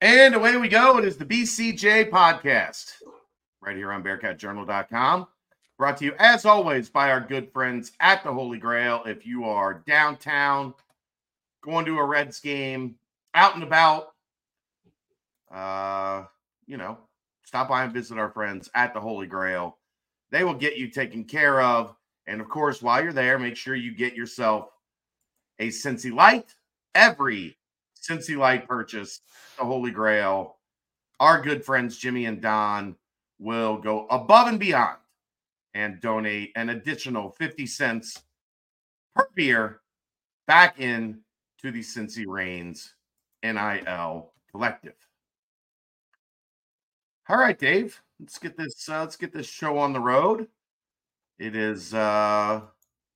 And away we go. It is the BCJ podcast right here on BearcatJournal.com. Brought to you, as always, by our good friends at the Holy Grail. If you are downtown, going to a Reds game, out and about, stop by and visit our friends at the Holy Grail. They will get you taken care of. And, of course, while you're there, make sure you get yourself a Cincy Light. Every Cincy Light purchase, the Holy Grail, our good friends Jimmy and Don will go above and beyond and donate an additional 50 cents per beer back in to the Cincy Reigns NIL Collective. All right, Dave, let's get this show on the road. It is not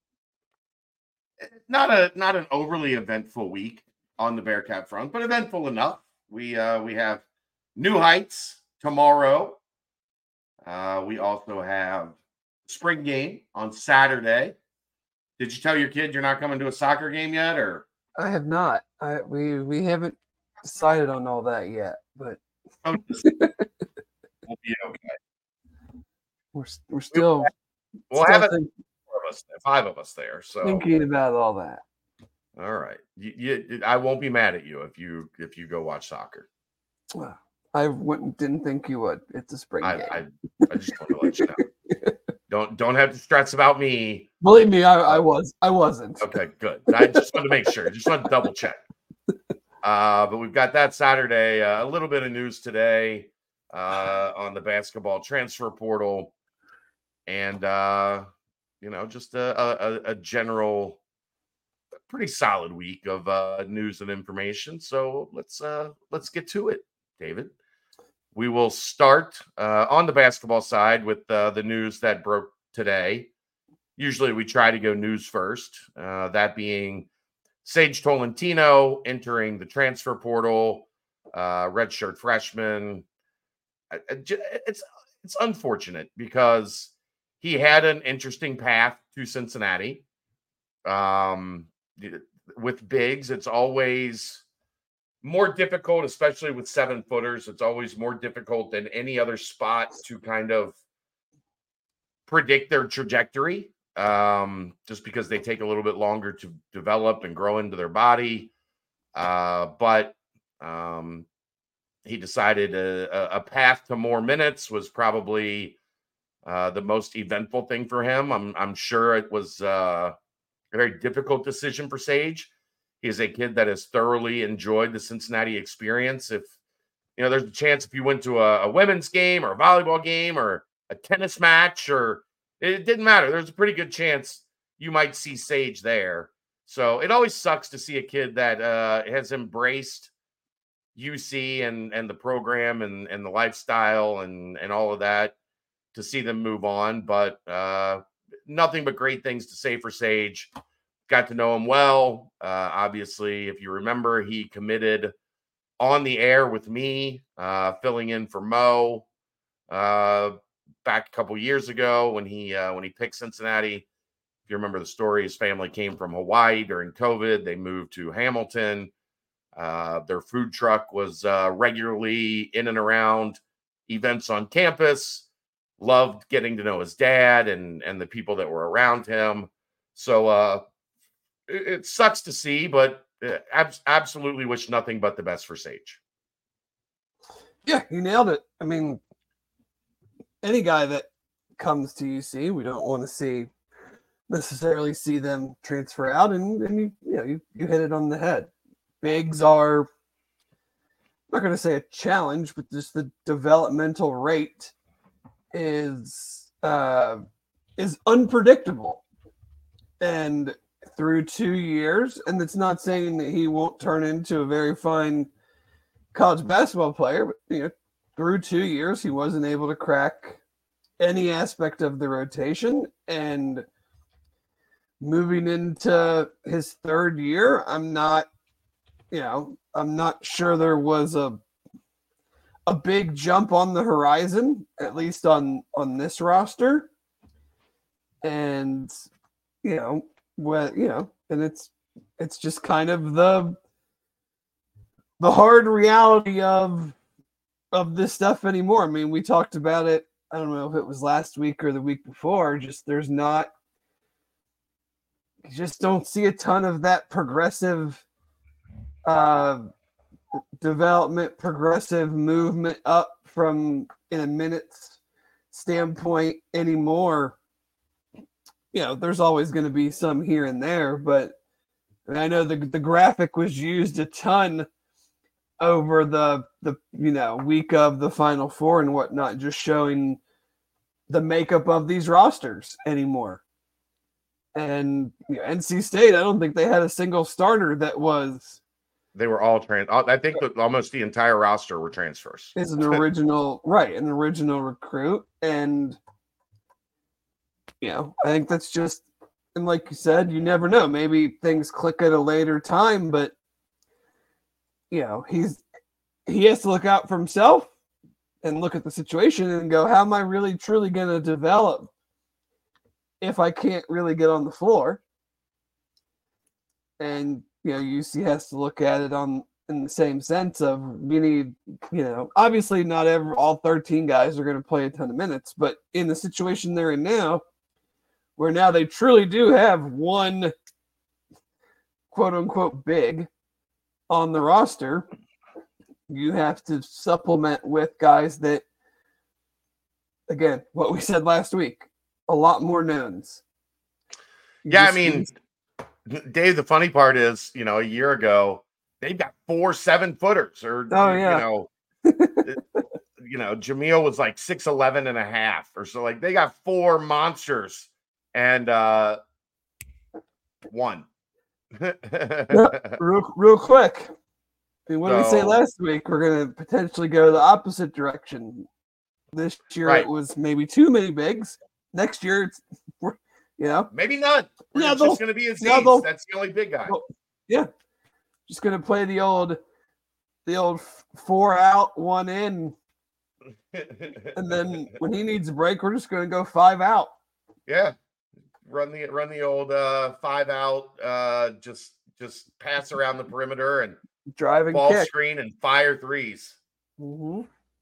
an overly eventful week on the Bearcat front, but eventful enough. We have New Heights tomorrow. We also have spring game on Saturday. Did you tell your kid you're not coming to a soccer game yet, or? I have not. We haven't decided on all that yet, but we'll be okay. We're still. We'll have five of us there. So thinking about all that. All right, I won't be mad at you if you go watch soccer. Well, I didn't think you would. It's a spring game. I just want to let you know. Don't have to stress about me. Believe me, I wasn't. Okay, good. I just wanted to make sure. Just wanted to double check. But we've got that Saturday. A little bit of news today on the basketball transfer portal, and just a general, pretty solid week of news and information. So let's get to it, David. We will start on the basketball side with the news that broke today. Usually we try to go news first, that being Sage Tolentino entering the transfer portal, redshirt freshman. It's unfortunate because he had an interesting path to Cincinnati. With bigs, it's always more difficult, especially with 7-footers. It's always more difficult than any other spot to kind of predict their trajectory, just because they take a little bit longer to develop and grow into their body. But he decided a path to more minutes was probably the most eventful thing for him. I'm sure it was a very difficult decision for Sage. He is a kid that has thoroughly enjoyed the Cincinnati experience. If there's a chance if you went to a women's game or a volleyball game or a tennis match, or it didn't matter, there's a pretty good chance you might see Sage there. So it always sucks to see a kid that has embraced UC and the program and the lifestyle and all of that, to see them move on. But nothing but great things to say for Sage. Got to know him well. Obviously, if you remember, he committed on the air with me, filling in for Mo back a couple years ago when he picked Cincinnati. If you remember the story, his family came from Hawaii during COVID. They moved to Hamilton. Their food truck was regularly in and around events on campus. Loved getting to know his dad and the people that were around him. So it sucks to see, but absolutely wish nothing but the best for Sage. Yeah, you nailed it. I mean, any guy that comes to UC, we don't want to necessarily see them transfer out, and you hit it on the head. Bigs are, I'm not going to say a challenge, but just the developmental rate is unpredictable. And through 2 years, and it's not saying that he won't turn into a very fine college basketball player, but through 2 years he wasn't able to crack any aspect of the rotation. And moving into his third year, I'm not sure there was a big jump on the horizon, at least on this roster. And and it's just kind of the hard reality of this stuff anymore. I mean, we talked about it. I don't know if it was last week or the week before. Just there's not. You just don't see a ton of that progressive development, progressive movement up from in a minutes standpoint anymore. You know, there's always going to be some here and there, but I know the graphic was used a ton over the week of the Final Four and whatnot, just showing the makeup of these rosters anymore. And NC State, I don't think they had a single starter that was. They were all I think that almost the entire roster were transfers. Is an original, right? An original recruit, and I think that's just. And like you said, you never know. Maybe things click at a later time, but he has to look out for himself and look at the situation and go, how am I really truly going to develop if I can't really get on the floor? And UC has to look at it in the same sense of we need, obviously not all 13 guys are going to play a ton of minutes, but in the situation they're in now, where now they truly do have one quote unquote big on the roster, you have to supplement with guys that, again, what we said last week, a lot more knowns. I mean, Dave, the funny part is, a year ago, they've got 4 7-footers Jamil was like 6'11 and a half or so. Like they got 4 monsters and one. real quick. I mean, what did we say last week? We're going to potentially go the opposite direction. This year it was maybe too many bigs. Next year it's maybe not. It's just going to be Aziz. That's the only big guy. Just going to play the old 4 out, 1 in. And then when he needs a break, we're just going to go 5 out. Yeah. Run the old 5 out, just pass around the perimeter and drive and ball kick. Screen and fire threes. Mm-hmm.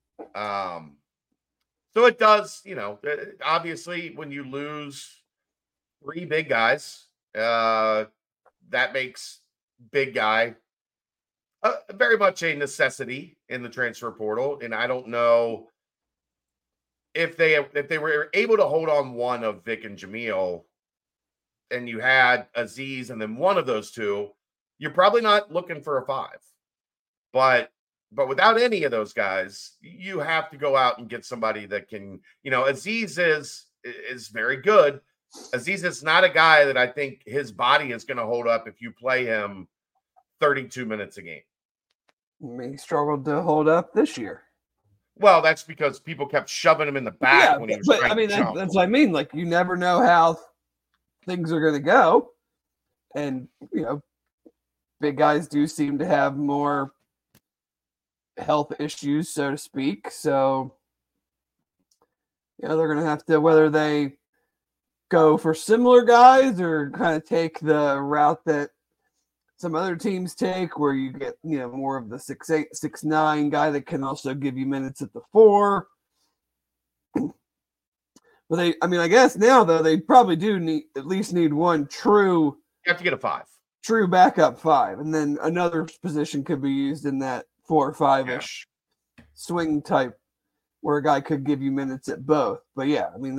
So it does, obviously when you lose 3 big guys, that makes big guy very much a necessity in the transfer portal. And I don't know if they were able to hold on one of Vic and Jamil, and you had Aziz and then one of those two, you're probably not looking for a 5. But without any of those guys, you have to go out and get somebody that can, Aziz is very good. Aziz is not a guy that I think his body is going to hold up if you play him 32 minutes a game. I mean, he struggled to hold up this year. Well, that's because people kept shoving him in the back when he was trying to jump. That's what I mean. Like, you never know how things are going to go. And, big guys do seem to have more health issues, so to speak. So, they're going to have to, whether they go for similar guys or kind of take the route that some other teams take, where you get, more of the 6'8", 6'9" guy that can also give you minutes at the 4. But I guess now though they probably do need one true. You have to get a 5. True backup 5, and then another position could be used in that 4 or 5-ish swing type, where a guy could give you minutes at both. But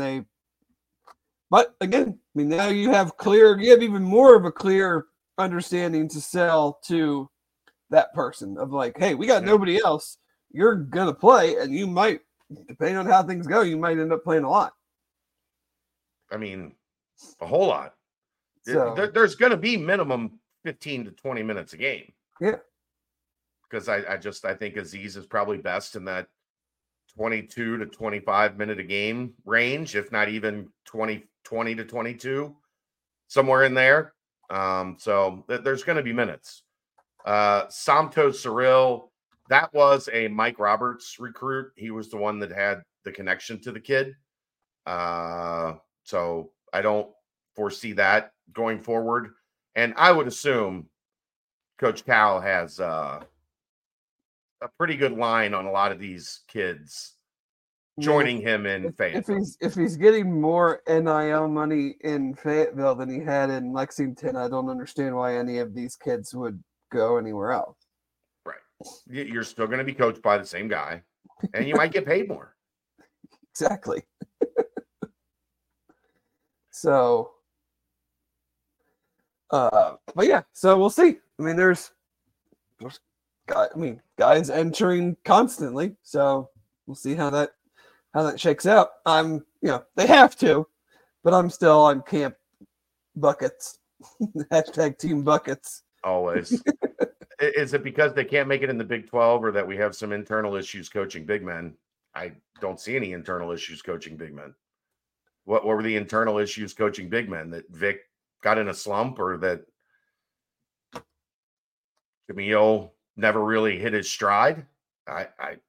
But again, now you have even more of a clear understanding to sell to that person of like, hey, we got nobody else. You're gonna play, and you might, depending on how things go, you might end up playing a lot. I mean, a whole lot. So, there's going to be minimum 15 to 20 minutes a game. Yeah. Because I think Aziz is probably best in that 22 to 25 minute a game range, if not even 20 to 22, somewhere in there. So there's going to be minutes. Santos Cyril, that was a Mike Roberts recruit. He was the one that had the connection to the kid. So I don't foresee that going forward. And I would assume Coach Cal has a pretty good line on a lot of these kids joining him in Fayetteville. If he's getting more NIL money in Fayetteville than he had in Lexington, I don't understand why any of these kids would go anywhere else. Right. You're still going to be coached by the same guy, and you might get paid more. Exactly. So, but yeah, so we'll see. I mean, there's guys entering constantly, so we'll see how that shakes out. They have to, but I'm still on camp buckets. Hashtag team buckets. Always. Is it because they can't make it in the Big 12 or that we have some internal issues coaching big men? I don't see any internal issues coaching big men. What were the internal issues coaching big men? That Vic got in a slump, or that Jamil never really hit his stride? I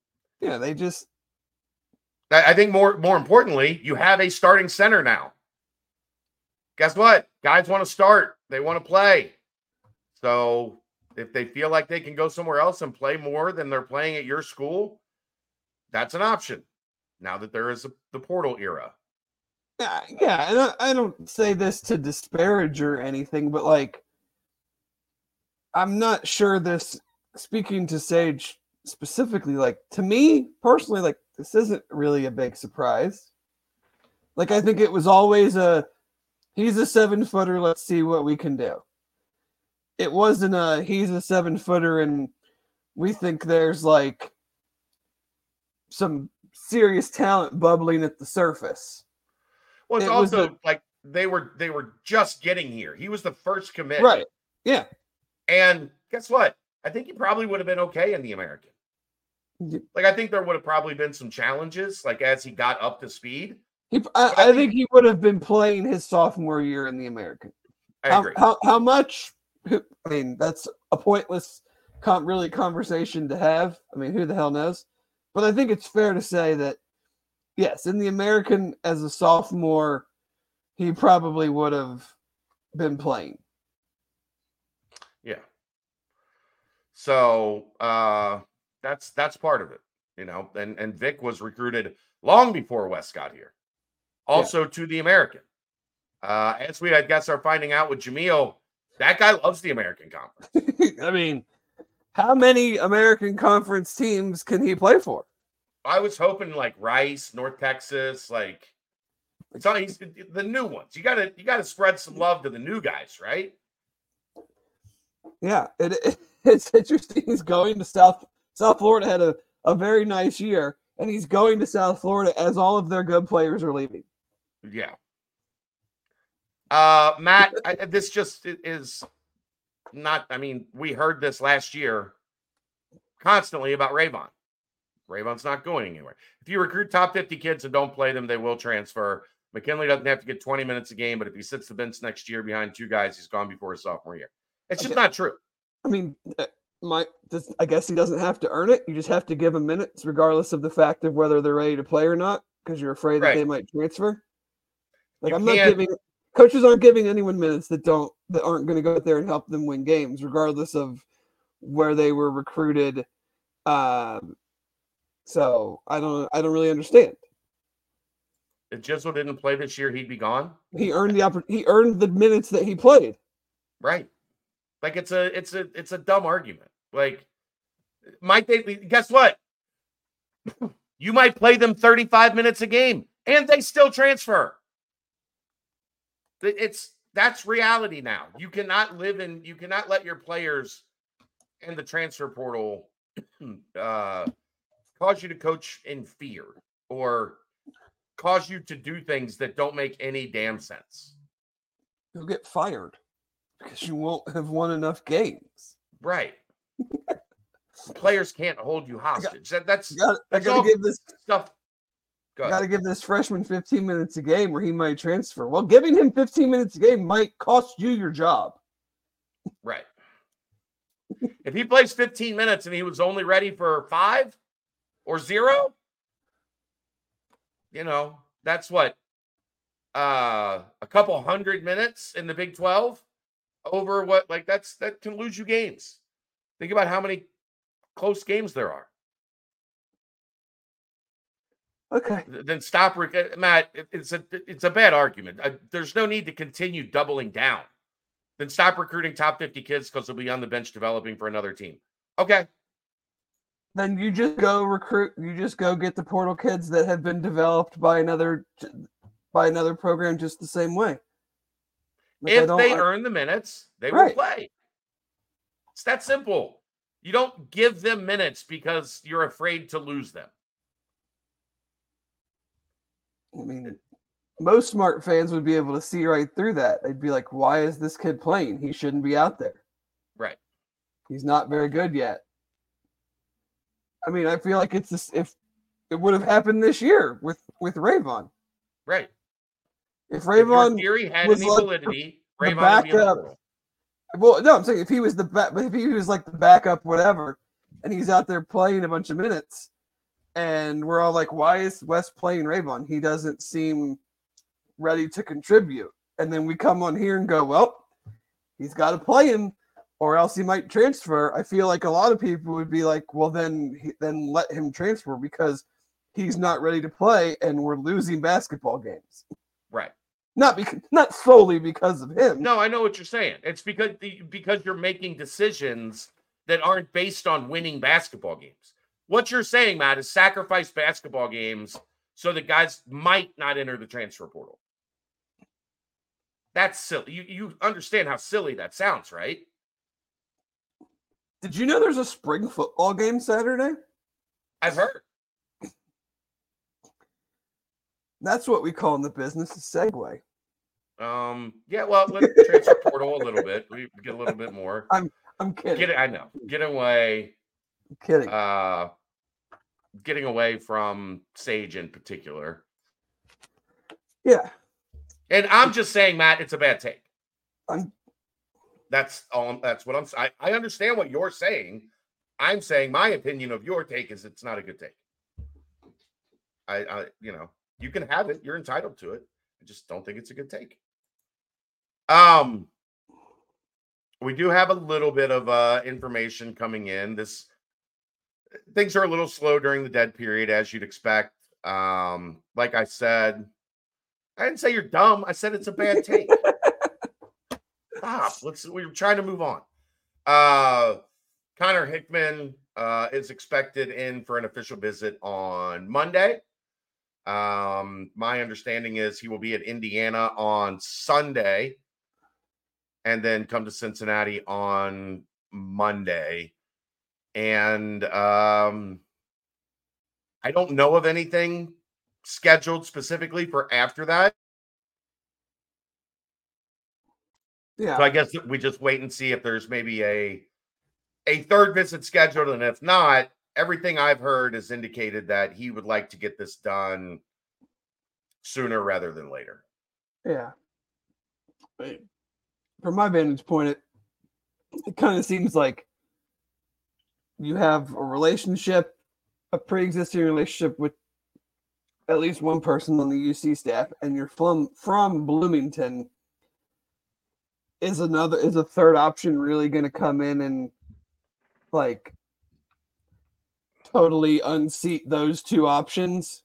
think more importantly, you have a starting center now. Guess what? Guys want to start. They want to play. So if they feel like they can go somewhere else and play more than they're playing at your school, that's an option now that there is the portal era. Yeah, and I don't say this to disparage or anything, but like, I'm not sure this, speaking to Sage specifically, like, to me personally, like, this isn't really a big surprise. Like, I think it was always he's a 7-footer, let's see what we can do. It wasn't he's a 7-footer and we think there's like some serious talent bubbling at the surface. Well, it's also like they were just getting here. He was the first commit. Right. Yeah. And guess what? I think he probably would have been okay in the American. Like, I think there would have probably been some challenges, like, as he got up to speed. I think he would have been playing his sophomore year in the American. I agree. How much? I mean, that's a pointless conversation to have. I mean, who the hell knows? But I think it's fair to say that, yes, in the American as a sophomore, he probably would have been playing. Yeah. So that's part of it, you know. And Vic was recruited long before Wes got here, also to the American. As we, I guess, are finding out with Jamil, that guy loves the American Conference. I mean, how many American Conference teams can he play for? I was hoping like Rice, North Texas, like he's the new ones. You gotta spread some love to the new guys, right? Yeah, it's interesting. He's going to South Florida, had a very nice year, and he's going to South Florida as all of their good players are leaving. Yeah. Matt, this just is not. I mean, we heard this last year constantly about Rayvon. Rayvon's not going anywhere. If you recruit top 50 kids and don't play them, they will transfer. McKinley doesn't have to get 20 minutes a game, but if he sits the bench next year behind two guys, he's gone before his sophomore year. It's just not true. I mean, I guess he doesn't have to earn it. You just have to give him minutes, regardless of the fact of whether they're ready to play or not, because you're afraid that they might transfer. Like, coaches aren't giving anyone minutes that aren't going to go out there and help them win games, regardless of where they were recruited. So I don't really understand. If Jizzle didn't play this year, he'd be gone. He earned the minutes that he played. Right. Like, it's a dumb argument. Like, might they? Guess what? You might play them 35 minutes a game, and they still transfer. That's reality now. You cannot let your players and the transfer portal cause you to coach in fear or cause you to do things that don't make any damn sense. You'll get fired because you won't have won enough games. Right. Players can't hold you hostage. I gotta give this stuff. Got to give this freshman 15 minutes a game or he might transfer. Well, giving him 15 minutes a game might cost you your job. Right. If he plays 15 minutes and he was only ready for 5 or 0, that's what? A couple hundred minutes in the Big 12 over what? Like, that can lose you games. Think about how many close games there are. Okay. Then stop, Matt. It's a bad argument. There's no need to continue doubling down. Then stop recruiting top 50 kids because they'll be on the bench developing for another team. Okay. Then you just go recruit. You just go get the portal kids that have been developed by another program just the same way. Like if they earn the minutes, they will play. It's that simple. You don't give them minutes because you're afraid to lose them. I mean, most smart fans would be able to see right through that. They'd be like, why is this kid playing? He shouldn't be out there. Right. He's not very good yet. I mean, I feel like it's this, if it would have happened this year with Rayvon. Right. If Rayvon theory had any validity, Rayvon would be in the portal. Well, no, I'm saying if he was if he was like the backup, whatever, and he's out there playing a bunch of minutes, and we're all like, why is Wes playing Rayvon? He doesn't seem ready to contribute. And then we come on here and go, well, he's got to play him, or else he might transfer. I feel like a lot of people would be like, well, then let him transfer because he's not ready to play, and we're losing basketball games. Right. Not solely because of him. No, I know what you're saying. It's because you're making decisions that aren't based on winning basketball games. What you're saying, Matt, is sacrifice basketball games so that guys might not enter the transfer portal. That's silly. You understand how silly that sounds, right? Did you know there's a spring football game Saturday? I've heard. That's what we call in the business a segue. Yeah, well, let's transfer portal a little bit. We get a little bit more. I'm kidding. I know. Get away. I'm kidding. Getting away from Sage in particular. Yeah. And I'm just saying, Matt, it's a bad take. That's what I'm saying. I understand what you're saying. I'm saying my opinion of your take is it's not a good take. You can have it. You're entitled to it. I just don't think it's a good take. We do have a little bit of information coming in. Things are a little slow during the dead period, as you'd expect. Like I said, I didn't say you're dumb. I said it's a bad take. Stop. We're trying to move on. Connor Hickman is expected in for an official visit on Monday. My understanding is he will be at Indiana on Sunday and then come to Cincinnati on Monday. And I don't know of anything scheduled specifically for after that. Yeah. So I guess we just wait and see if there's maybe a third visit scheduled. And if not, everything I've heard has indicated that he would like to get this done sooner rather than later. Yeah. From my vantage point, it kind of seems like you have a pre-existing relationship with at least one person on the UC staff, and you're from Bloomington. Is a third option really going to come in and like totally unseat those two options?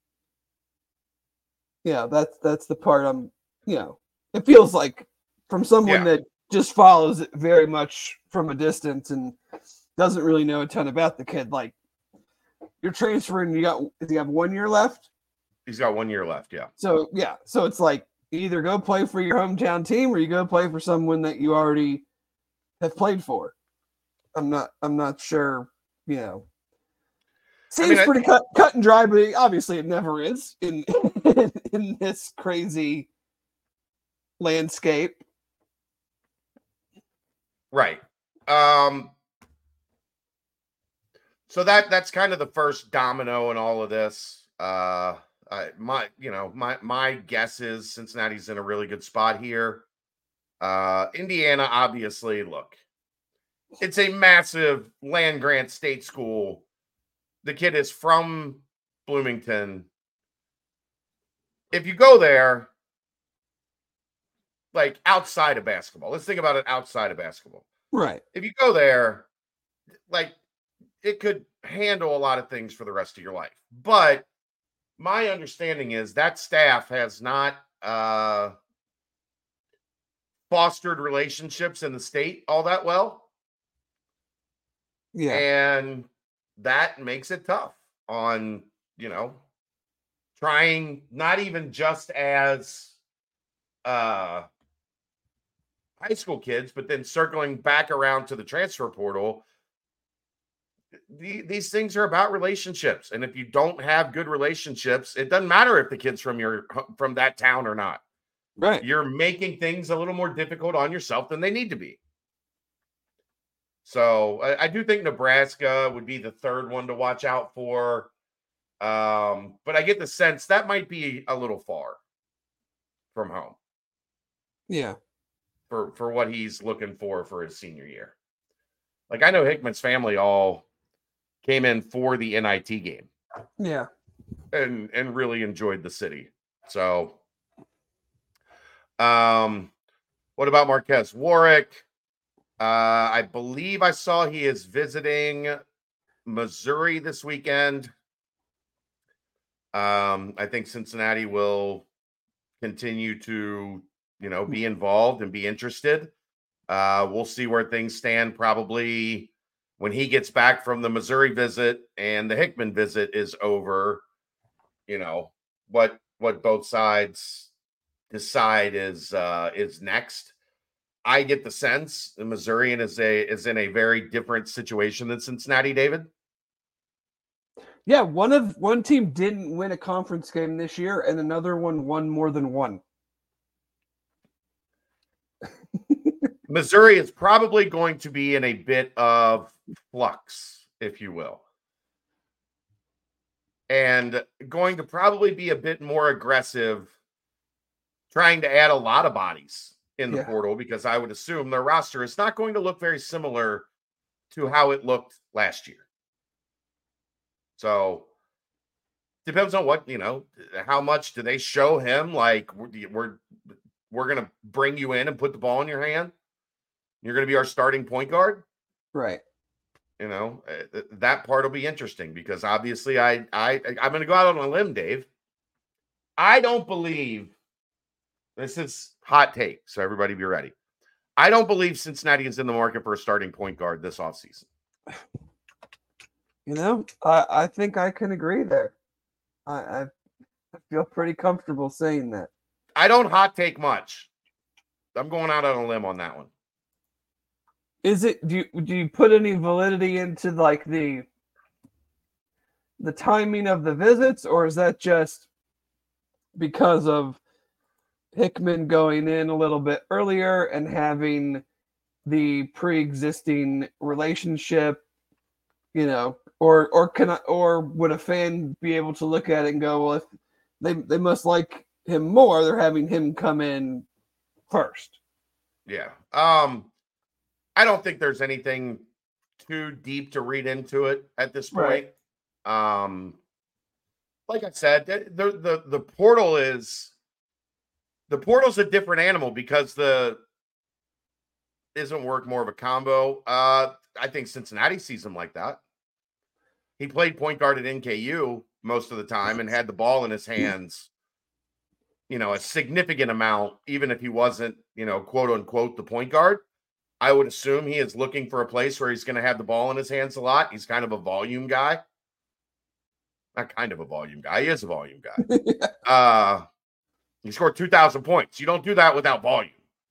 Yeah, that's the part it feels like from someone that just follows it very much from a distance and doesn't really know a ton about the kid. Like, you're transferring, does he have 1 year left? He's got 1 year left, yeah. So it's like you either go play for your hometown team or you go play for someone that you already have played for. I'm not sure, Seems pretty cut and dry, but obviously it never is in in this crazy landscape. Right. So that's kind of the first domino in all of this. My guess is Cincinnati's in a really good spot here. Indiana, obviously, look, it's a massive land grant state school. The kid is from Bloomington. If you go there, like outside of basketball, let's think about it outside of basketball. Right. If you go there, like it could handle a lot of things for the rest of your life. But my understanding is that staff has not fostered relationships in the state all that well. Yeah. And that makes it tough on, trying not even just as high school kids, but then circling back around to the transfer portal. These things are about relationships. And if you don't have good relationships, it doesn't matter if the kid's from that town or not. Right. You're making things a little more difficult on yourself than they need to be. So I do think Nebraska would be the third one to watch out for. But I get the sense that might be a little far from home. Yeah. For what he's looking for his senior year. Like, I know Hickman's family all came in for the NIT game. Yeah. And really enjoyed the city. So, what about Marquez Warwick? I believe I saw he is visiting Missouri this weekend. I think Cincinnati will continue to, be involved and be interested. We'll see where things stand probably when he gets back from the Missouri visit and the Hickman visit is over. What both sides decide is next. I get the sense the Missourian is in a very different situation than Cincinnati, David. Yeah, one team didn't win a conference game this year, and another one won more than one. Missouri is probably going to be in a bit of flux, if you will, and going to probably be a bit more aggressive, trying to add a lot of bodies in the portal, because I would assume their roster is not going to look very similar to how it looked last year. So depends on what, how much do they show him? Like, we're going to bring you in and put the ball in your hand. You're going to be our starting point guard. Right. That part will be interesting, because obviously I'm going to go out on a limb, Dave. I don't believe, this is hot take, so everybody be ready. I don't believe Cincinnati is in the market for a starting point guard this offseason. I think I can agree there. I feel pretty comfortable saying that. I don't hot take much. I'm going out on a limb on that one. Is it? Do you put any validity into like the timing of the visits, or is that just because of Hickman going in a little bit earlier and having the pre-existing relationship? Or would a fan be able to look at it and go, well, if they must like him more, they're having him come in first. Yeah. I don't think there's anything too deep to read into it at this point. Right. Like I said, the portal's a different animal, because isn't work more of a combo. I think Cincinnati sees him like that. He played point guard at NKU most of the time and had the ball in his hands, a significant amount, even if he wasn't, quote unquote, the point guard. I would assume he is looking for a place where he's going to have the ball in his hands a lot. He's kind of a volume guy. Not kind of a volume guy. He is a volume guy. He scored 2,000 points. You don't do that without volume.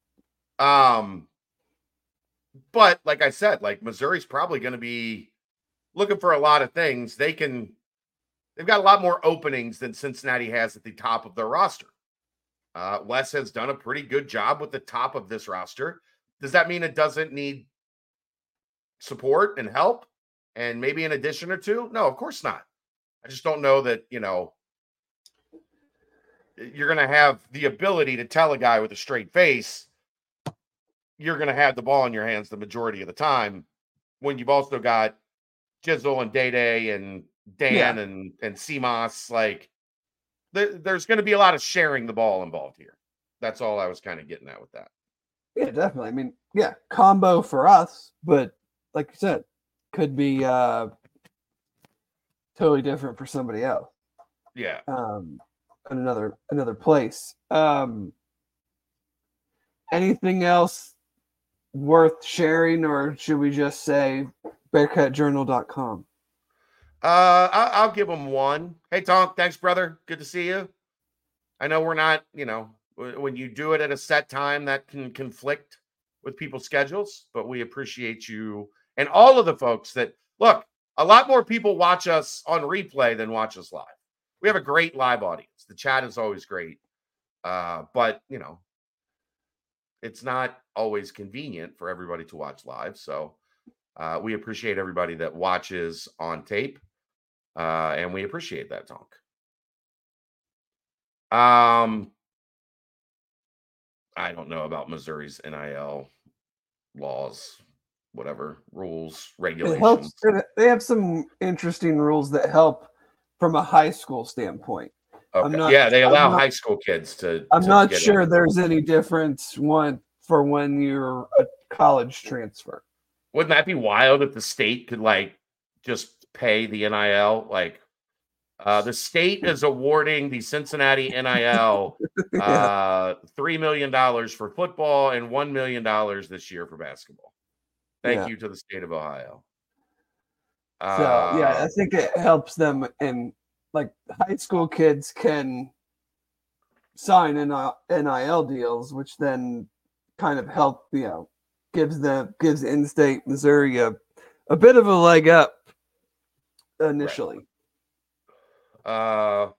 But like I said, like, Missouri's probably going to be looking for a lot of things. They've got a lot more openings than Cincinnati has at the top of their roster. Wes has done a pretty good job with the top of this roster. Does that mean it doesn't need support and help and maybe an addition or two? No, of course not. I just don't know that, you're going to have the ability to tell a guy with a straight face, you're going to have the ball in your hands the majority of the time, when you've also got Jizzle and Day and Dan and CMOS. Like, there's going to be a lot of sharing the ball involved here. That's all I was kind of getting at with that. Yeah, definitely. I mean, combo for us, but like you said, could be totally different for somebody else. Yeah. In another place. Anything else worth sharing, or should we just say bearcatjournal.com? I'll give them one. Hey, Tonk, thanks, brother. Good to see you. I know we're not, when you do it at a set time, that can conflict with people's schedules, but we appreciate you and all of the folks that look. A lot more people watch us on replay than watch us live. We have a great live audience. The chat is always great, but it's not always convenient for everybody to watch live. So we appreciate everybody that watches on tape. And we appreciate that, Tonk. I don't know about Missouri's NIL laws, whatever, rules, regulations. They have some interesting rules that help from a high school standpoint. Okay. They allow high school kids to. I'm not sure there's any difference for when you're a college transfer. Wouldn't that be wild if the state could just pay the NIL? The state is awarding the Cincinnati NIL $3 million for football and $1 million this year for basketball. Thank you to the state of Ohio. I think it helps them, and high school kids can sign NIL deals, which then kind of help, gives in-state Missouri a bit of a leg up initially. Right.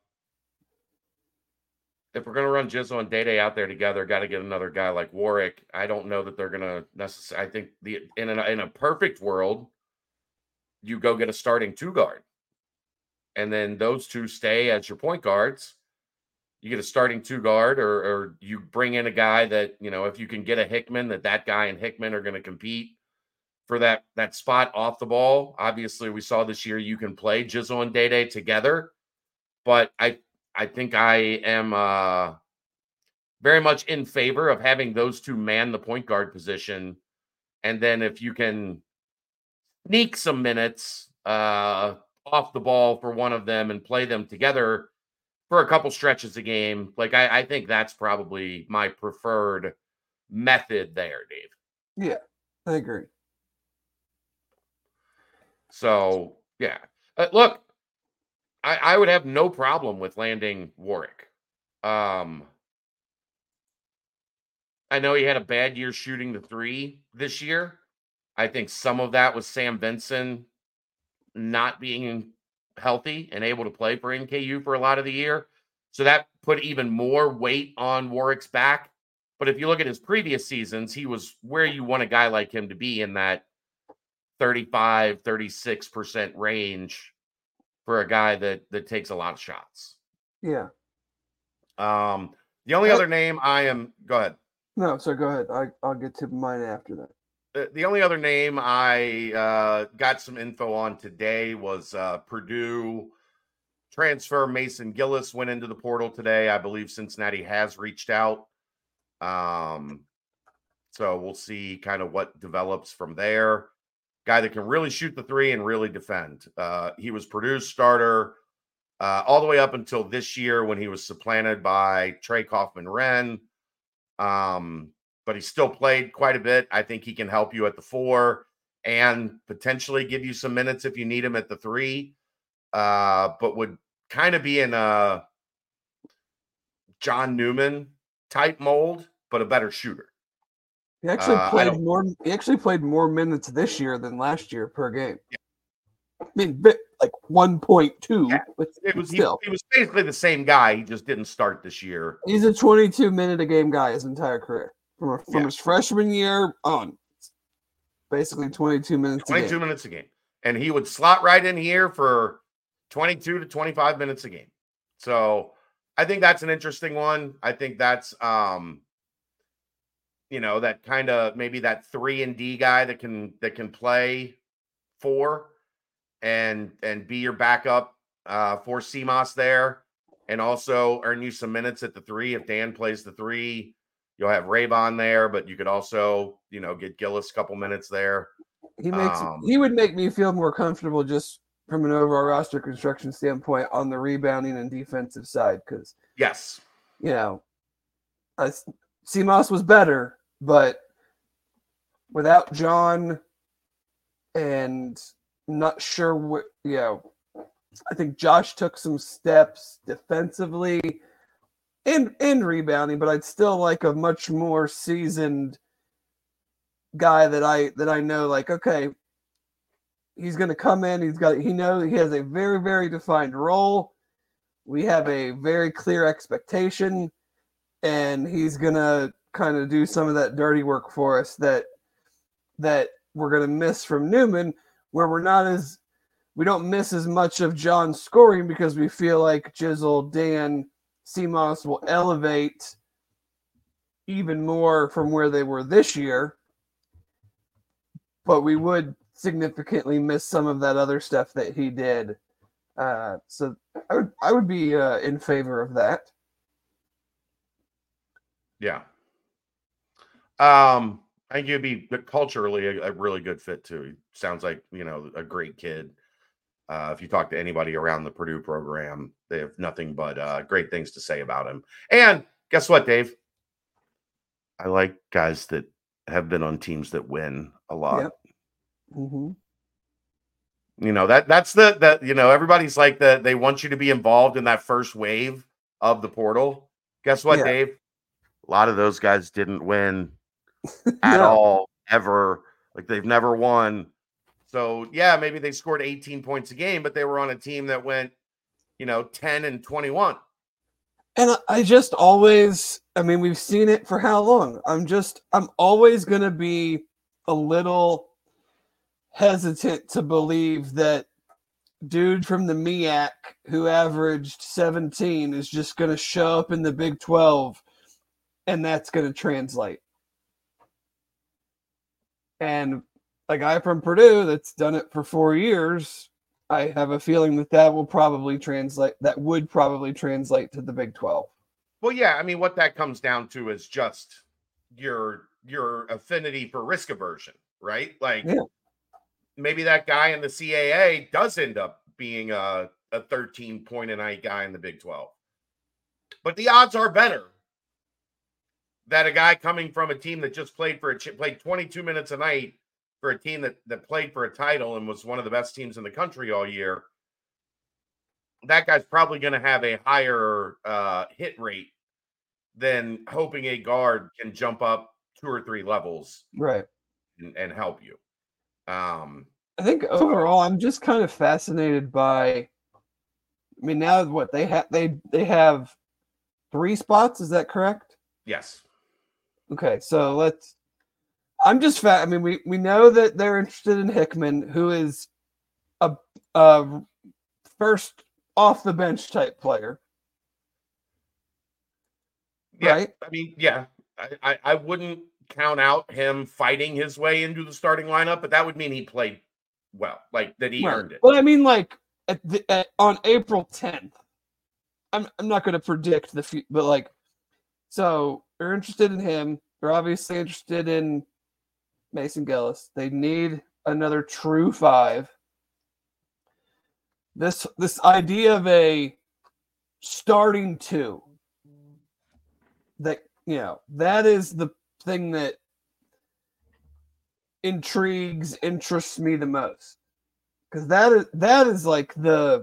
If we're going to run Jizzle and Day out there together, got to get another guy like Warwick. I don't know that they're going to necessarily. I think in a perfect world, you go get a starting 2-guard, and then those two stay as your point guards. You get a starting 2-guard, or you bring in a guy that, if you can get a Hickman, that guy and Hickman are going to compete for that spot off the ball. Obviously, we saw this year you can play Jizzle and Day together, but I think I am very much in favor of having those two man the point guard position, and then if you can sneak some minutes off the ball for one of them and play them together for a couple stretches a game, I think that's probably my preferred method there, Dave. Yeah, I agree. So, yeah. Look, I would have no problem with landing Warwick. I know he had a bad year shooting the 3 this year. I think some of that was Sam Benson not being healthy and able to play for NKU for a lot of the year. So that put even more weight on Warwick's back. But if you look at his previous seasons, he was where you want a guy like him to be, in that 35, 36% range for a guy that takes a lot of shots. Yeah. The only other name go ahead. No, so go ahead. I'll get to mine after that. The only other name I got some info on today was Purdue transfer Mason Gillis went into the portal today. I believe Cincinnati has reached out. So we'll see kind of what develops from there. Guy that can really shoot the 3 and really defend. He was Purdue's starter all the way up until this year when he was supplanted by Trey Kaufman-Renn. But he still played quite a bit. I think he can help you at the 4 and potentially give you some minutes if you need him at the 3. But would kind of be in a John Newman type mold, but a better shooter. He actually played more. He actually played more minutes this year than last year per game. Yeah. I mean, 1.2. Yeah. But he was basically the same guy. He just didn't start this year. He's a 22-minute a game guy his entire career, from his freshman year on. Basically, 22 minutes. 22 minutes a game, and he would slot right in here for 22 to 25 minutes a game. So I think that's an interesting one. I think that's that kind of maybe that 3 and D guy that can play 4 and be your backup for CMOS there, and also earn you some minutes at the 3. If Dan plays the 3, you'll have Rayvon there, but you could also get Gillis a couple minutes there. He would make me feel more comfortable just from an overall roster construction standpoint on the rebounding and defensive side, because yes, CMOS was better, but without John, and I'm not sure what I think Josh took some steps defensively and rebounding, but I'd still like a much more seasoned guy that I know, like, okay, he's going to come in. He has a very, very defined role. We have a very clear expectation, and he's going to kind of do some of that dirty work for us that we're going to miss from Newman, where we don't miss as much of John scoring because we feel like Jizzle, Dan, CMOS will elevate even more from where they were this year. But we would significantly miss some of that other stuff that he did. So I would be in favor of that. Yeah. I think you'd be culturally a really good fit too. He sounds like, a great kid. If you talk to anybody around the Purdue program, they have nothing but great things to say about him. And guess what, Dave? I like guys that have been on teams that win a lot. Yep. Mm-hmm. That's everybody's like they want you to be involved in that first wave of the portal. Guess what, Dave? A lot of those guys didn't win at all, ever. Like, they've never won. So yeah, maybe they scored 18 points a game, but they were on a team that went, 10-21. And I just always, we've seen it for how long? I'm always going to be a little hesitant to believe that dude from the MEAC who averaged 17 is just going to show up in the Big 12 and that's going to translate. And a guy from Purdue that's done it for 4 years, I have a feeling that would probably translate to the Big 12. Well, yeah, what that comes down to is just your affinity for risk aversion, right? Like, maybe that guy in the CAA does end up being a 13-point-a-night guy in the Big 12. But the odds are better that a guy coming from a team that just played 22 minutes a night for a team that played for a title and was one of the best teams in the country all year, that guy's probably going to have a higher hit rate than hoping a guard can jump up 2 or 3 levels, right, and help you. I think overall, I'm just kind of fascinated by. Now what they have 3 spots. Is that correct? Yes. Okay, so I'm just we know that they're interested in Hickman, who is a first off the bench type player. Yeah, right? I wouldn't count out him fighting his way into the starting lineup, but that would mean he played well, like that he earned it. Well, on April 10th, I'm not going to predict the future, but so they're interested in him. They're obviously interested in Mason Gillis. They need another true 5. This idea of a starting 2, that is the thing that interests me the most, because that is like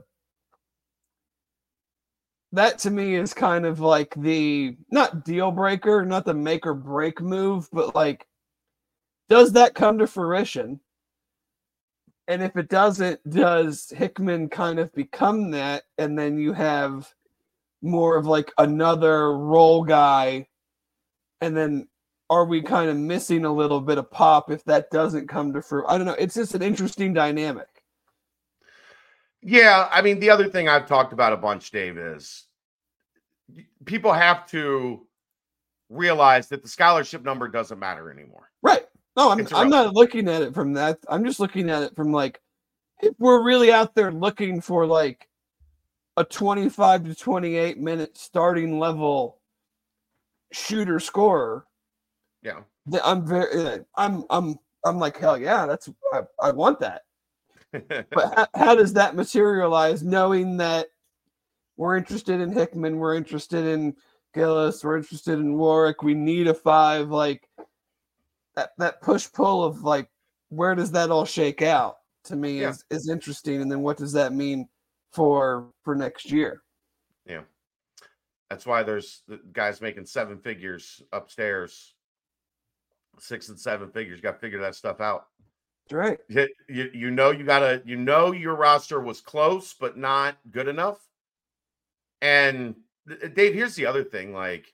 that to me is kind of like the not deal breaker, not the make or break move, but does that come to fruition? And if it doesn't, does Hickman kind of become that? And then you have more of another role guy. And then are we kind of missing a little bit of pop if that doesn't come to fruition? I don't know. It's just an interesting dynamic. Yeah, the other thing I've talked about a bunch, Dave, is people have to realize that the scholarship number doesn't matter anymore. Right. No, I'm not looking at it from that. I'm just looking at it from if we're really out there looking for a 25 to 28 minute starting level shooter scorer. Yeah. I'm like, hell yeah, I want that. But how does that materialize, knowing that we're interested in Hickman, we're interested in Gillis, we're interested in Warwick, we need a 5, like that push-pull of like, where does that all shake out, to me is interesting. And then what does that mean for next year? Yeah. That's why there's guys making 7 figures upstairs, 6 and 7 figures. You got to figure that stuff out. That's right. You know, your roster was close, but not good enough. And Dave, here's the other thing. Like,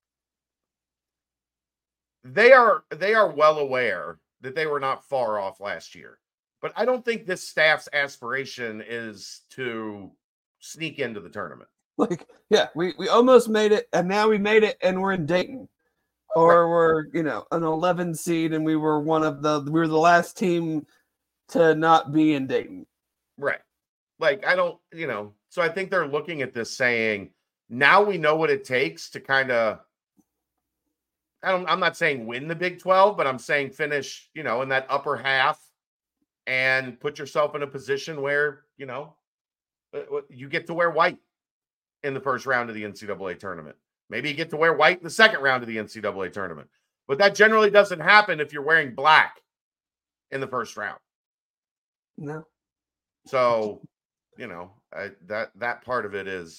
they are well aware that they were not far off last year, but I don't think this staff's aspiration is to sneak into the tournament. Like, yeah, we almost made it, and now we made it, and we're in Dayton, or we're an 11 seed, and we were the last team to not be in Dayton. Right. Like, I don't, so I think they're looking at this saying, now we know what it takes to kind of, I'm not saying win the Big 12, but I'm saying finish, in that upper half and put yourself in a position where, you get to wear white in the first round of the NCAA tournament. Maybe you get to wear white in the second round of the NCAA tournament. But that generally doesn't happen if you're wearing black in the first round. No. So, that part of it is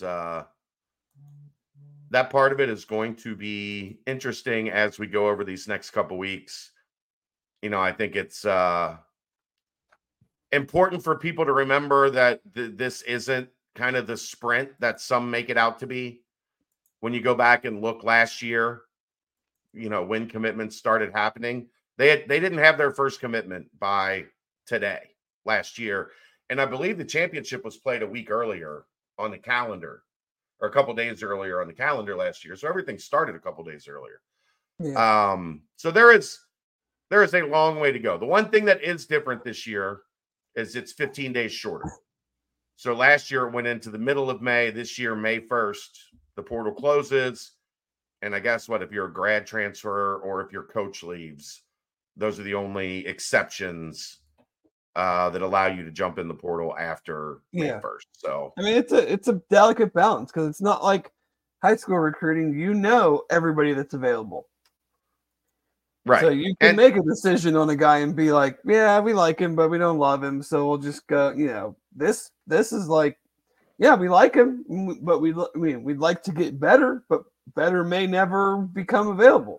going to be interesting as we go over these next couple weeks. I think it's important for people to remember that this isn't kind of the sprint that some make it out to be. When you go back and look last year, when commitments started happening, they didn't have their first commitment by today last year. And I believe the championship was played a week earlier on the calendar, or a couple days earlier on the calendar last year. So everything started a couple days earlier. Yeah. So there is a long way to go. The one thing that is different this year is it's 15 days shorter. So last year it went into the middle of May. This year, May 1st, the portal closes. And I guess if you're a grad transfer or if your coach leaves, those are the only exceptions that allow you to jump in the portal after May 1st. So I mean, it's a delicate balance, because it's not like high school recruiting. Everybody that's available. Right. So you can make a decision on a guy and be like, yeah, we like him, but we don't love him. So we'll just go, this is like, yeah, we like him, but we'd like to get better, but better may never become available.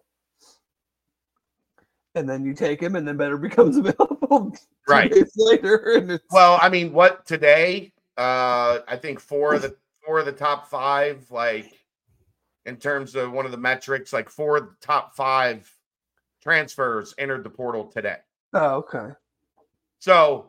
And then you take him, and then better becomes available 2 days later. And Today, I think four of the top 5, like, in terms of one of the metrics, like 4 of the top 5 transfers entered the portal today. Oh, okay. So,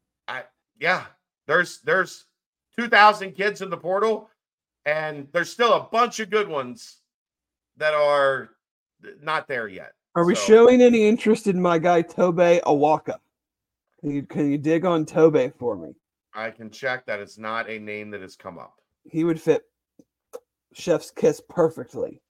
there's 2,000 kids in the portal, and there's still a bunch of good ones that are not there yet. Are we showing any interest in my guy Tobe Awaka? Can you dig on Tobe for me? I can check. That is not a name that has come up. He would fit Chef's Kiss perfectly.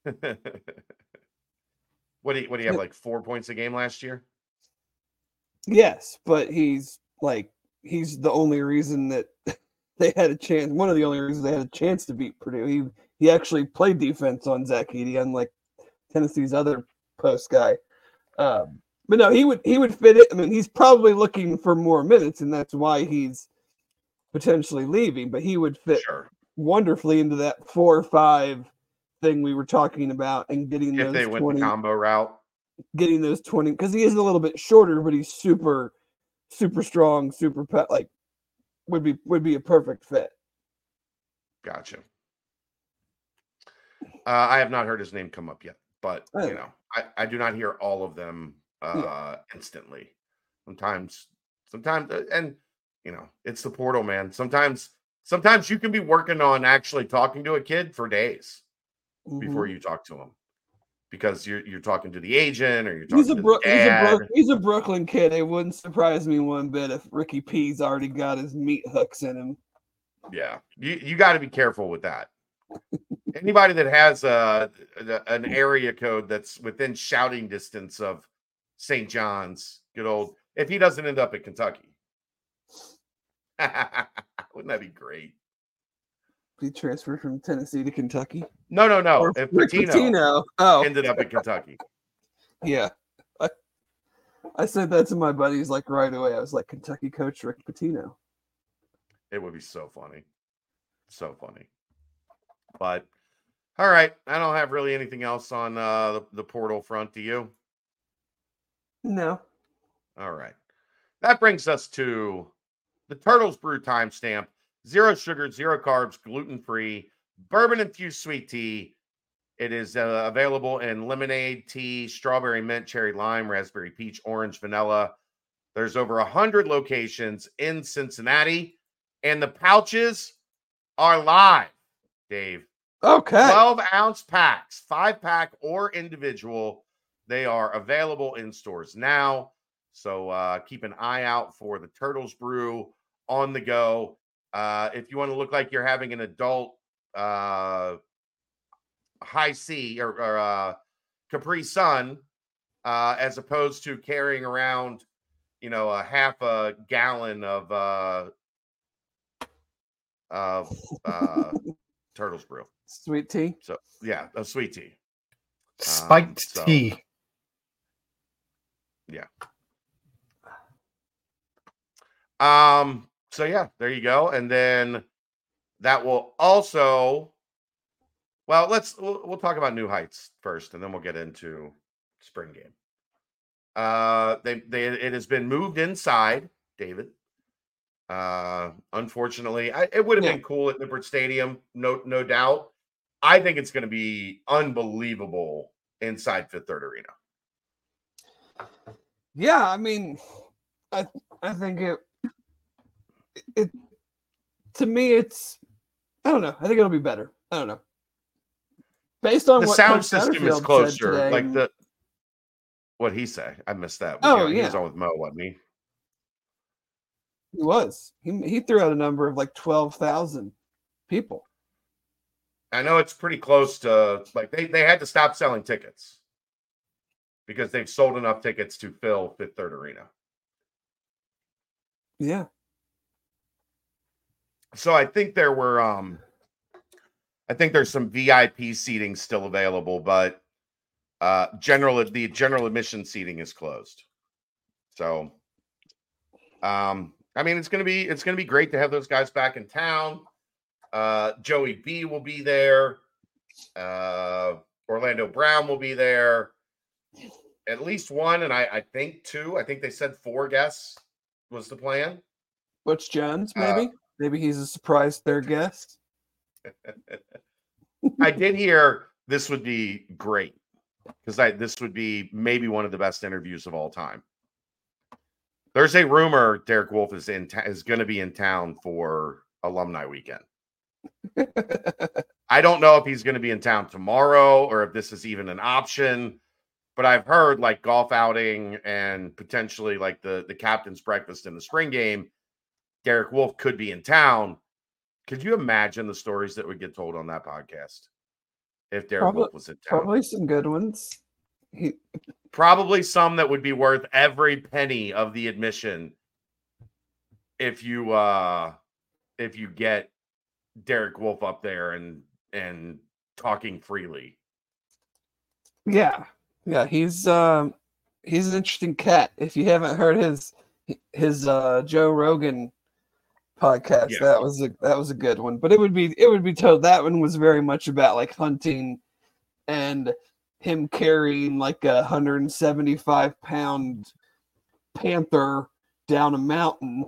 What do you have, like 4 points a game last year? Yes, but he's the only reason that they had a chance. One of the only reasons they had a chance to beat Purdue. He actually played defense on Zach Edey, unlike Tennessee's other post guy. But no, he would fit it. I mean, he's probably looking for more minutes, and that's why he's potentially leaving. But he would fit wonderfully into that 4 or 5 thing we were talking about, and getting if those they 20, went the combo route, getting those 20, because he is a little bit shorter, but he's super, super strong, super pet. Like, would be a perfect fit. Gotcha. I have not heard his name come up yet, but I do not hear all of them instantly. Sometimes, and it's the portal, man. Sometimes you can be working on actually talking to a kid for days before you talk to him, because you're talking to the agent, or you're talking to the dad. He's a Brooklyn kid. It wouldn't surprise me one bit if Ricky P's already got his meat hooks in him. Yeah, you got to be careful with that. Anybody that has an area code that's within shouting distance of St. John's, good old, if he doesn't end up at Kentucky, Wouldn't that be great? He transferred from Tennessee to Kentucky. No. Or If Rick Pitino. Oh, ended up in Kentucky. yeah. I said that to my buddies like right away. I was like, Kentucky coach Rick Pitino. It would be so funny. So funny. But all right. I don't have really anything else on the portal front. Do you? No. All right. That brings us to the Turtles Brew timestamp. 0 sugar, 0 carbs, gluten-free, bourbon-infused sweet tea. It is available in lemonade, tea, strawberry, mint, cherry, lime, raspberry, peach, orange, vanilla. There's over 100 locations in Cincinnati, and the pouches are live, Dave. Okay. 12-ounce packs, 5-pack or individual. They are available in stores now. So keep an eye out for the Turtles Brew on the go. If you want to look like you're having an adult high C or Capri Sun, as opposed to carrying around, a half a gallon of Turtles Brew. Sweet tea. So yeah, a sweet tea. Spiked tea. Yeah. So yeah, there you go. And then that will also, well, we'll talk about New Heights first, and then we'll get into spring game. It has been moved inside, David. Unfortunately, it would have been cool at Nippert Stadium, no doubt. I think it's going to be unbelievable inside Fifth Third Arena. Yeah, I mean, I think it to me it's, I don't know. I think it'll be better. I don't know. Based on the what sound Coach system Satterfield is closer, today, like what'd he say? I missed that. Oh, He yeah. was on with Mo, wasn't he? He was. He threw out a number of like 12,000 people. I know it's pretty close to, like, they had to stop selling tickets because they've sold enough tickets to fill Fifth Third Arena. Yeah. So I think there's some VIP seating still available, but the general admission seating is closed. So I mean, it's gonna be great to have those guys back in town. Joey B will be there. Orlando Brown will be there. At least one, and I think 2. I think they said 4 guests was the plan. Butch Jones, maybe? Maybe he's a surprise third guest. I did hear this would be great because this would be maybe one of the best interviews of all time. There's a rumor Derek Wolfe is going to be in town for alumni weekend. I don't know if he's going to be in town tomorrow or if this is even an option, but I've heard like golf outing and potentially like the captain's breakfast in the spring game, Derek Wolfe could be in town. Could you imagine the stories that would get told on that podcast if Derek Wolfe was in town? Probably some good ones. Probably some that would be worth every penny of the admission if you get Derek Wolfe up there and talking freely. Yeah. He's an interesting cat. If you haven't heard his Joe Rogan podcast, that was a good one. But it would be told that one was very much about like hunting and him carrying like a 175-pound panther down a mountain.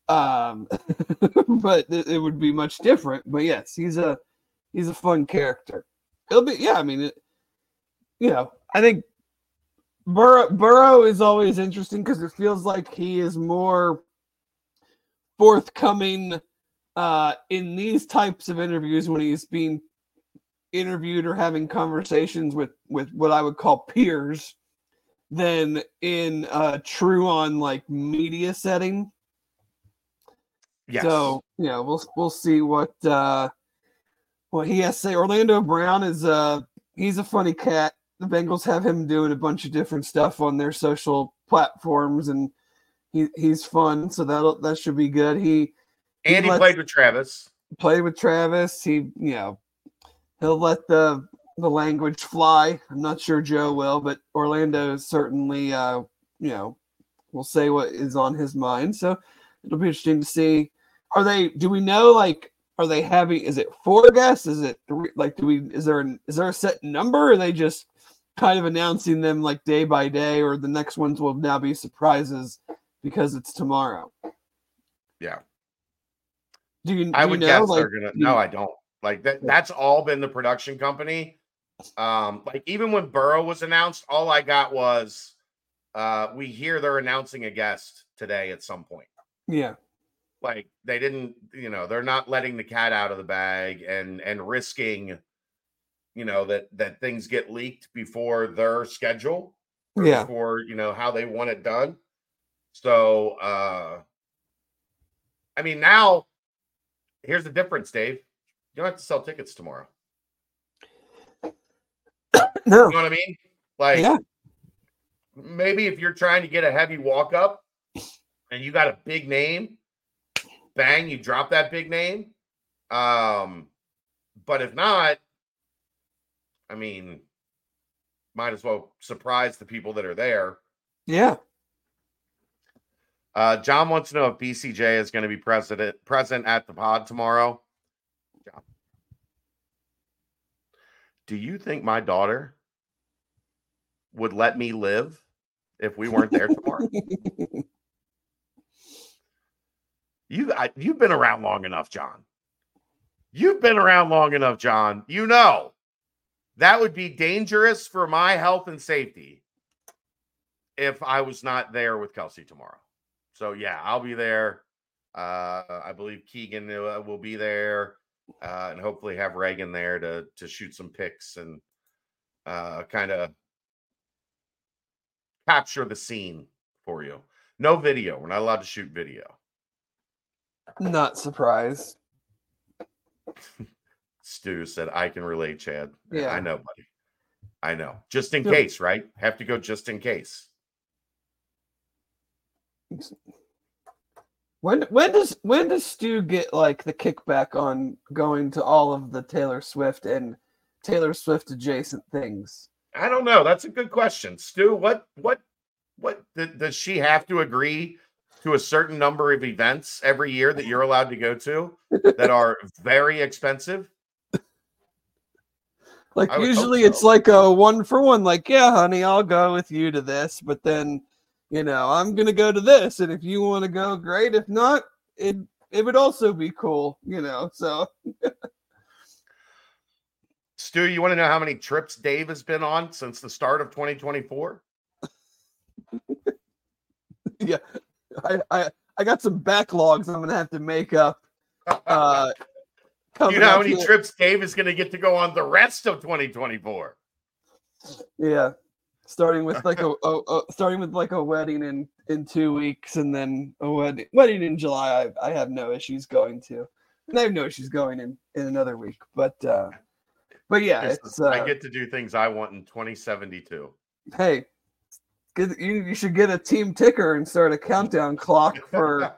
But it would be much different. But yes, he's a fun character. It'll be, I mean, I think Burrow is always interesting because it feels like he is more forthcoming in these types of interviews when he's being interviewed or having conversations with what I would call peers than in a true on like media setting. Yes. So we'll see what he has to say. Orlando Brown is he's a funny cat. The Bengals have him doing a bunch of different stuff on their social platforms, and he's fun. So that should be good. He And he played with Travis. Played with Travis. He'll let the language fly. I'm not sure Joe will, but Orlando certainly, will say what is on his mind. So it'll be interesting to see. Do we know, like, are they having, is it 4 guests? Is it 3? Like, is there a set number? Or are they just kind of announcing them like day by day, or the next ones will now be surprises because it's tomorrow? Yeah. I would guess they're gonna. No, I don't. Like that. That's all been the production company. Like even when Burrow was announced, all I got was, we hear they're announcing a guest today at some point. Yeah. Like they didn't, they're not letting the cat out of the bag and risking, that things get leaked before their schedule. Yeah. Before, how they want it done. So, I mean, now here's the difference, Dave. You don't have to sell tickets tomorrow. No. You know what I mean? Like, yeah. Maybe if you're trying to get a heavy walk up and you got a big name, bang, you drop that big name. But if not, I mean, might as well surprise the people that are there. Yeah. John wants to know if BCJ is going to be present at the pod tomorrow. John, do you think my daughter would let me live if we weren't there tomorrow? You've been around long enough, John. You've been around long enough, John. You know that would be dangerous for my health and safety if I was not there with Kelsey tomorrow. So, yeah, I'll be there. I believe Keegan will be there, and hopefully have Reagan there to shoot some pics and kind of capture the scene for you. No video. We're not allowed to shoot video. Not surprised. Stu said, I can relate, Chad. Yeah. I know, buddy. I know. Just in case, right? Have to go just in case. When does Stu get like the kickback on going to all of the Taylor Swift and Taylor Swift adjacent things? I don't know. That's a good question. Stu, what does she have to agree to a certain number of events every year that you're allowed to go to that are very expensive? Like usually it's like a 1-for-1, like, yeah, honey, I'll go with you to this, but then, I'm going to go to this. And if you want to go, great. If not, it would also be cool, so. Stu, you want to know how many trips Dave has been on since the start of 2024? Yeah. I got some backlogs I'm going to have to make up. You know how many trips Dave is going to get to go on the rest of 2024? Yeah. Starting with like a wedding in 2 weeks, and then a wedding in July. I have no issues going to, and I have no issues going in another week. But yeah, I get to do things I want in 2072. Hey, you should get a team ticker and start a countdown clock for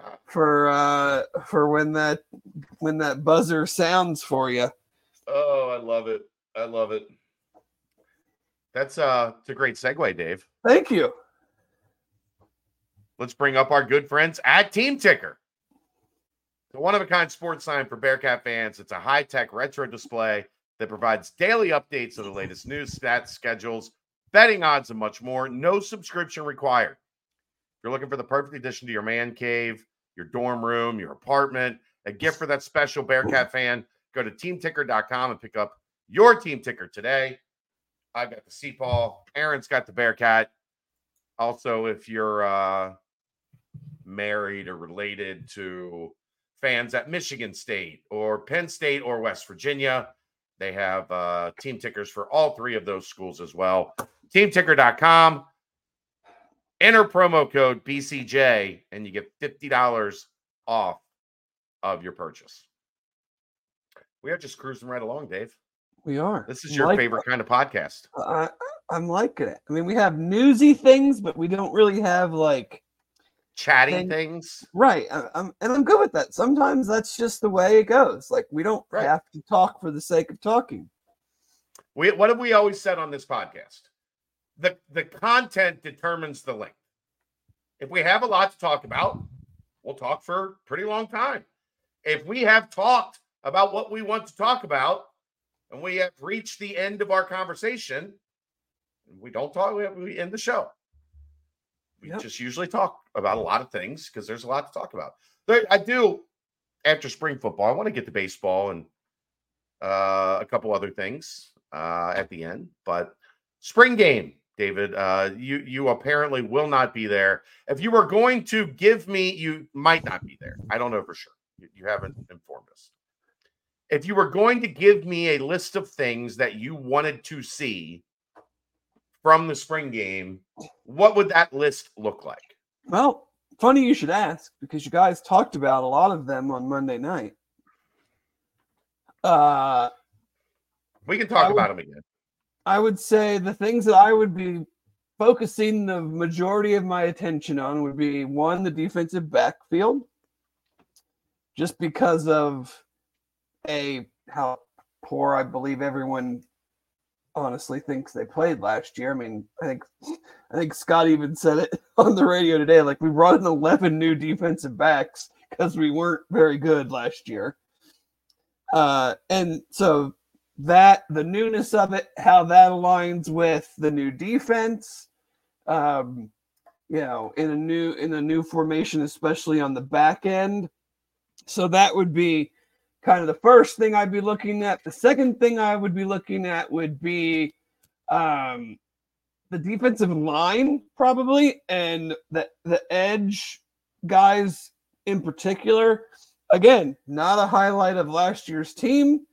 when that buzzer sounds for you. Oh, I love it. I love it. It's a great segue, Dave. Thank you. Let's bring up our good friends at Team Ticker. The one-of-a-kind sports sign for Bearcat fans. It's a high-tech retro display that provides daily updates of the latest news, stats, schedules, betting odds, and much more. No subscription required. If you're looking for the perfect addition to your man cave, your dorm room, your apartment, a gift for that special Bearcat fan, go to teamticker.com and pick up your Team Ticker today. I've got the Seapaw. Aaron's got the Bearcat. Also, if you're married or related to fans at Michigan State or Penn State or West Virginia, they have team tickers for all 3 of those schools as well. Teamticker.com. Enter promo code BCJ, and you get $50 off of your purchase. We are just cruising right along, Dave. We are. This is your favorite kind of podcast. I'm liking it. I mean, we have newsy things, but we don't really have like chatty things. Right. I'm good with that. Sometimes that's just the way it goes. Like, we don't have to talk for the sake of talking. What have we always said on this podcast? The content determines the length. If we have a lot to talk about, we'll talk for a pretty long time. If we have talked about what we want to talk about and we have reached the end of our conversation, we don't talk, we end the show. We just usually talk about a lot of things because there's a lot to talk about. I do, after spring football, I want to get to baseball and a couple other things at the end. But spring game, David, you apparently will not be there. If you were going to give me, you might not be there. I don't know for sure. You haven't informed us. If you were going to give me a list of things that you wanted to see from the spring game, what would that list look like? Well, funny you should ask, because you guys talked about a lot of them on Monday night. We can talk about them again. I would say the things that I would be focusing the majority of my attention on would be, one, the defensive backfield, just because of how poor I believe everyone honestly thinks they played last year. I mean, I think Scott even said it on the radio today. Like, we brought in 11 new defensive backs because we weren't very good last year. And so the newness of it, how that aligns with the new defense, in a new formation, especially on the back end. So that would be kind of the first thing I'd be looking at. The second thing I would be looking at would be the defensive line, probably, and the edge guys in particular. Again, not a highlight of last year's team.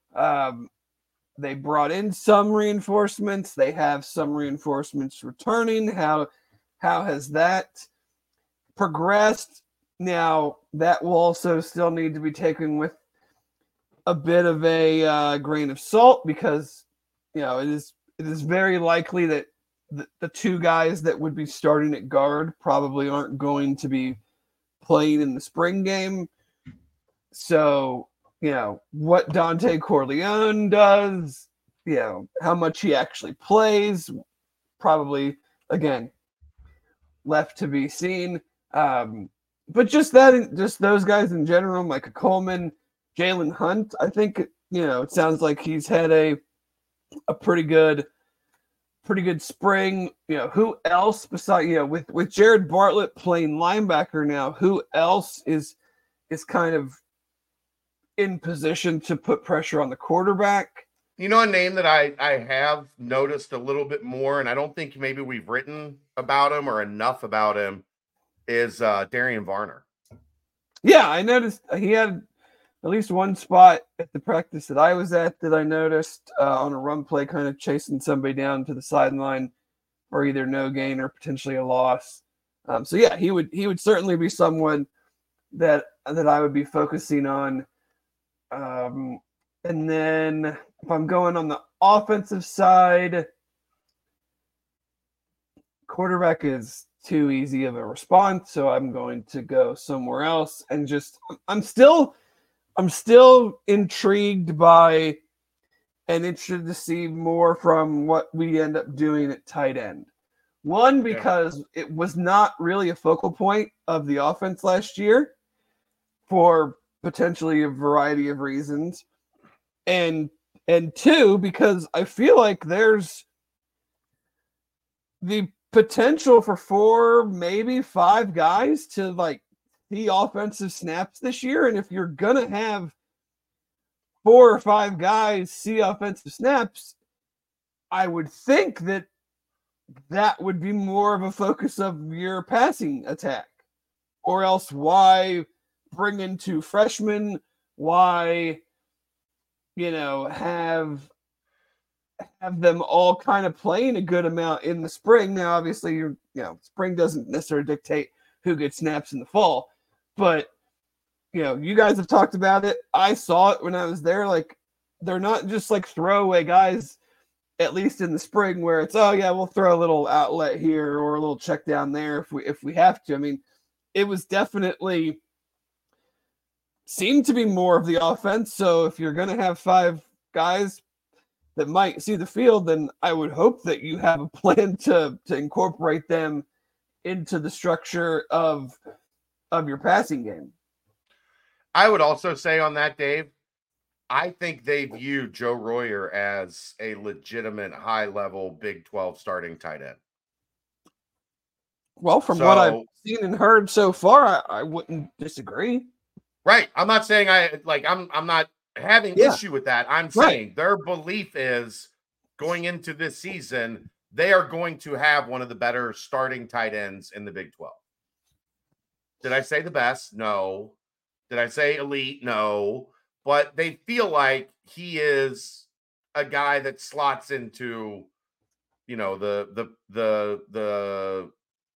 They brought in some reinforcements. They have some reinforcements returning. How has that progressed? Now, that will also still need to be taken with a bit of a grain of salt, because it is very likely that the two guys that would be starting at guard probably aren't going to be playing in the spring game. So, what Dante Corleone does, how much he actually plays, probably, again, left to be seen. But just those guys in general, Micah Coleman, Jalen Hunt, I think, it sounds like he's had a pretty good spring. Who else besides, with Jared Bartlett playing linebacker now, who else is kind of in position to put pressure on the quarterback? A name that I have noticed a little bit more, and I don't think maybe we've written about him or enough about him, is Darian Varner. Yeah, I noticed he had at least one spot at the practice that I was at that I noticed on a run play, kind of chasing somebody down to the sideline for either no gain or potentially a loss. So yeah, he would certainly be someone that I would be focusing on. And then if I'm going on the offensive side, quarterback is too easy of a response, so I'm going to go somewhere else. And just I'm still intrigued by and interested to see more from what we end up doing at tight end. One, because it was not really a focal point of the offense last year for potentially a variety of reasons. And two, because I feel like there's the potential for 4, maybe 5 guys to see offensive snaps this year. And if you're going to have 4 or 5 guys see offensive snaps, I would think that would be more of a focus of your passing attack. Or else why bring in 2 freshmen? Why, have them all kind of playing a good amount in the spring? Now, obviously, spring doesn't necessarily dictate who gets snaps in the fall, but you guys have talked about it. I saw it when I was there. They're not just throwaway guys, at least in the spring, where it's, we'll throw a little outlet here or a little check down there if we have to. I mean, it was definitely seemed to be more of the offense. So if you're going to have 5 guys that might see the field, then I would hope that you have a plan to incorporate them into the structure of your passing game. I would also say on that, Dave, I think they view Joe Royer as a legitimate high-level Big 12 starting tight end. Well, from what I've seen and heard so far, I wouldn't disagree. Right. I'm not saying I'm not having issue with that. I'm saying their belief is going into this season, they are going to have one of the better starting tight ends in the Big 12. Did I say the best? No. Did I say elite? No. But they feel like he is a guy that slots into, the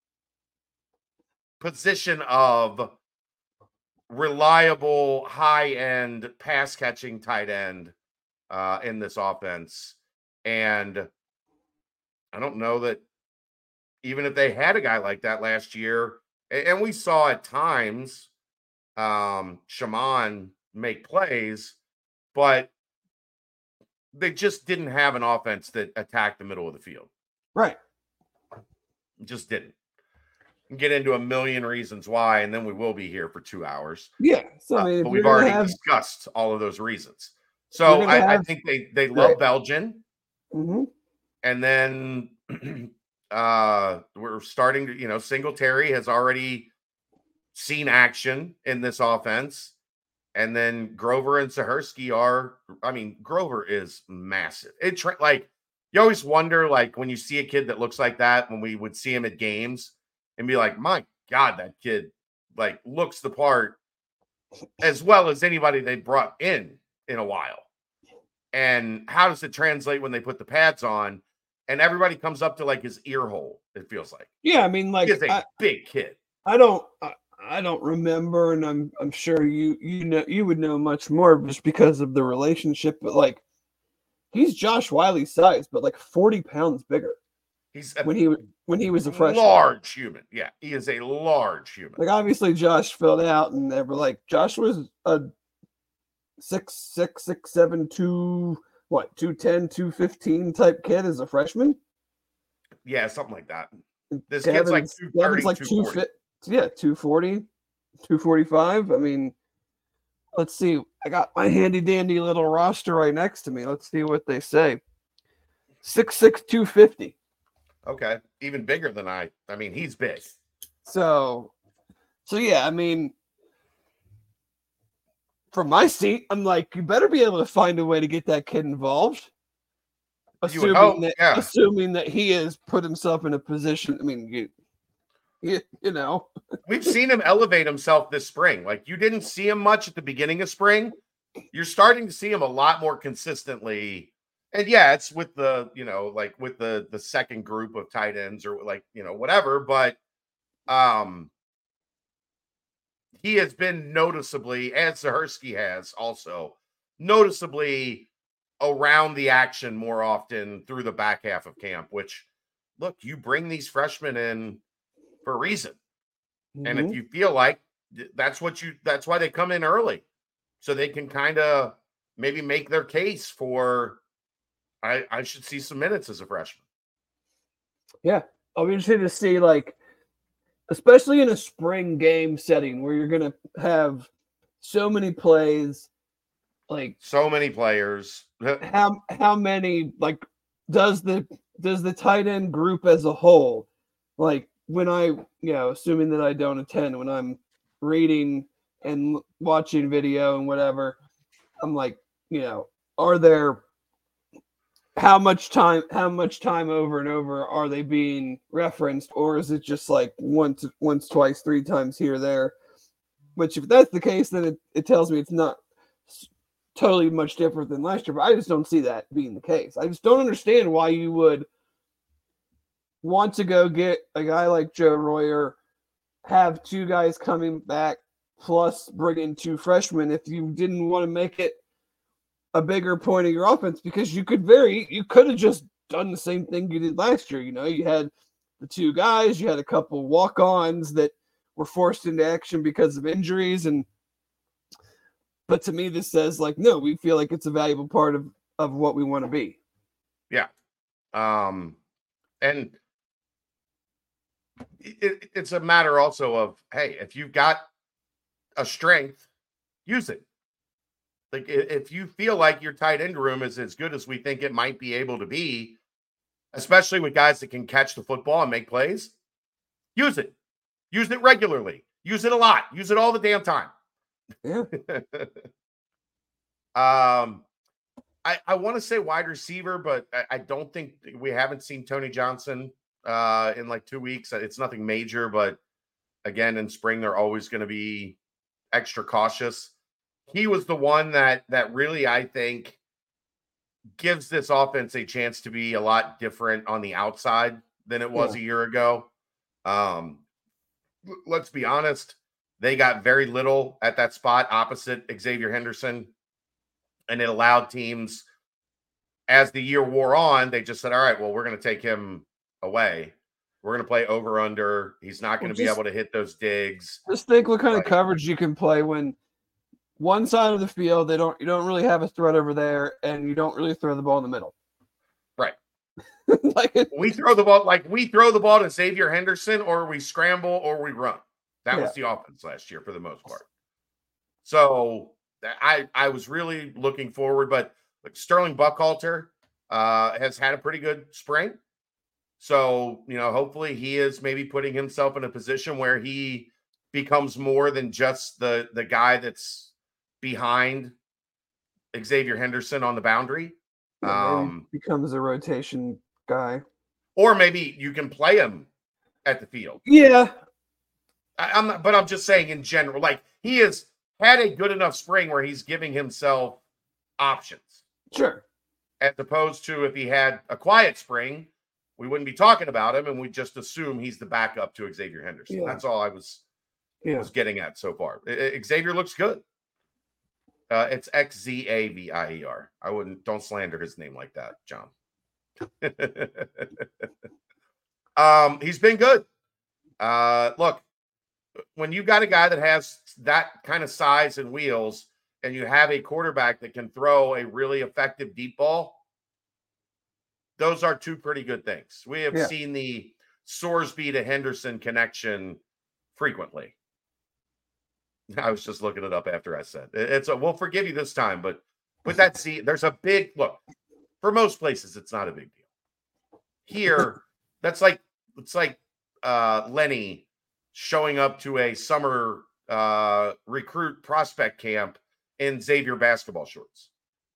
position of reliable, high-end, pass-catching tight end in this offense. And I don't know that even if they had a guy like that last year, and we saw at times Shaman make plays, but they just didn't have an offense that attacked the middle of the field. Right. Just didn't. Get into a million reasons why, and then we will be here for 2 hours. Yeah. So but we've already discussed all of those reasons. So I think they love Belgian. Mm-hmm. And then we're starting to, Singletary has already seen action in this offense. And then Grover and Sahersky Grover is massive. You always wonder, when you see a kid that looks like that, when we would see him at games, and be like, my God, that kid looks the part as well as anybody they brought in a while. And how does it translate when they put the pads on and everybody comes up to his ear hole? It feels like. Yeah, he's a big kid. I don't remember, and I'm sure you would know much more just because of the relationship. But he's Josh Wiley's size, but 40 pounds bigger. He's when he was a freshman. Large human. Yeah, he is a large human. Obviously Josh filled out, and they were Josh was a 6'6", 6'7", 210, 215 type kid as a freshman. Yeah, something like that. This kid's 230, 240. 240, 245. Let's see. I got my handy dandy little roster right next to me. Let's see what they say. 6'6", 250. Okay, even bigger than he's big. So yeah, from my seat, I'm you better be able to find a way to get that kid involved. Assuming that he has put himself in a position. We've seen him elevate himself this spring. You didn't see him much at the beginning of spring. You're starting to see him a lot more consistently. And yeah, it's with the, with the second group of tight ends or whatever, but he has been noticeably, as Sahersky has also, noticeably around the action more often through the back half of camp, which, look, you bring these freshmen in for a reason. Mm-hmm. And if you feel like that's why they come in early, so they can kind of maybe make their case for, I should see some minutes as a freshman. Yeah. I'll be interested to see, especially in a spring game setting where you're going to have so many plays, so many players. How many, does the tight end group as a whole, when I, assuming that I don't attend, when I'm reading and watching video and whatever, I'm are there, how much time over and over are they being referenced, or is it just once, twice, 3 times here or there? Which, if that's the case, then it tells me it's not totally much different than last year. But I just don't see that being the case. I just don't understand why you would want to go get a guy like Joe Royer, have 2 guys coming back, plus bring in 2 freshmen if you didn't want to make it a bigger point of your offense, because you could have just done the same thing you did last year. You had the 2 guys, you had a couple walk-ons that were forced into action because of injuries. But to me, this says like, no, we feel like it's a valuable part of what we want to be. Yeah. And it's a matter also of, hey, if you've got a strength, use it. Like if you feel like your tight end room is as good as we think it might be able to be, especially with guys that can catch the football and make plays, use it. Use it regularly. Use it a lot. Use it all the damn time. Yeah. I want to say wide receiver, but I don't think we haven't seen Tony Johnson in like 2 weeks. It's nothing major, but again, in spring, they're always going to be extra cautious. He was the one that really, I think, gives this offense a chance to be a lot different on the outside than it was a year ago. Let's be honest. They got very little at that spot opposite Xavier Henderson, and it allowed teams, as the year wore on, they just said, all right, well, we're going to take him away. We're going to play over under. He's not going to be able to hit those digs. Just think what kind of coverage you can play when one side of the field, you don't really have a threat over there, and you don't really throw the ball in the middle. Right. Like we throw the ball to Xavier Henderson, or we scramble or we run. That was the offense last year for the most part. So I was really looking forward, but Sterling Buckhalter has had a pretty good spring. So, hopefully he is maybe putting himself in a position where he becomes more than just the guy that's behind Xavier Henderson on the boundary. Maybe becomes a rotation guy. Or maybe you can play him at the field. Yeah. I'm just saying in general, like he has had a good enough spring where he's giving himself options. Sure. As opposed to if he had a quiet spring, we wouldn't be talking about him and we just assume he's the backup to Xavier Henderson. Yeah. That's all I was getting at so far. Xavier looks good. It's Xavier. Don't slander his name like that, John. He's been good. Look, when you got a guy that has that kind of size and wheels, and you have a quarterback that can throw a really effective deep ball, those are two pretty good things. We have seen the Sorsby to Henderson connection frequently. I was just looking it up after I said we'll forgive you this time, but with that, there's a big look. For most places, it's not a big deal. Here, it's like Lenny showing up to a summer recruit prospect camp in Xavier basketball shorts.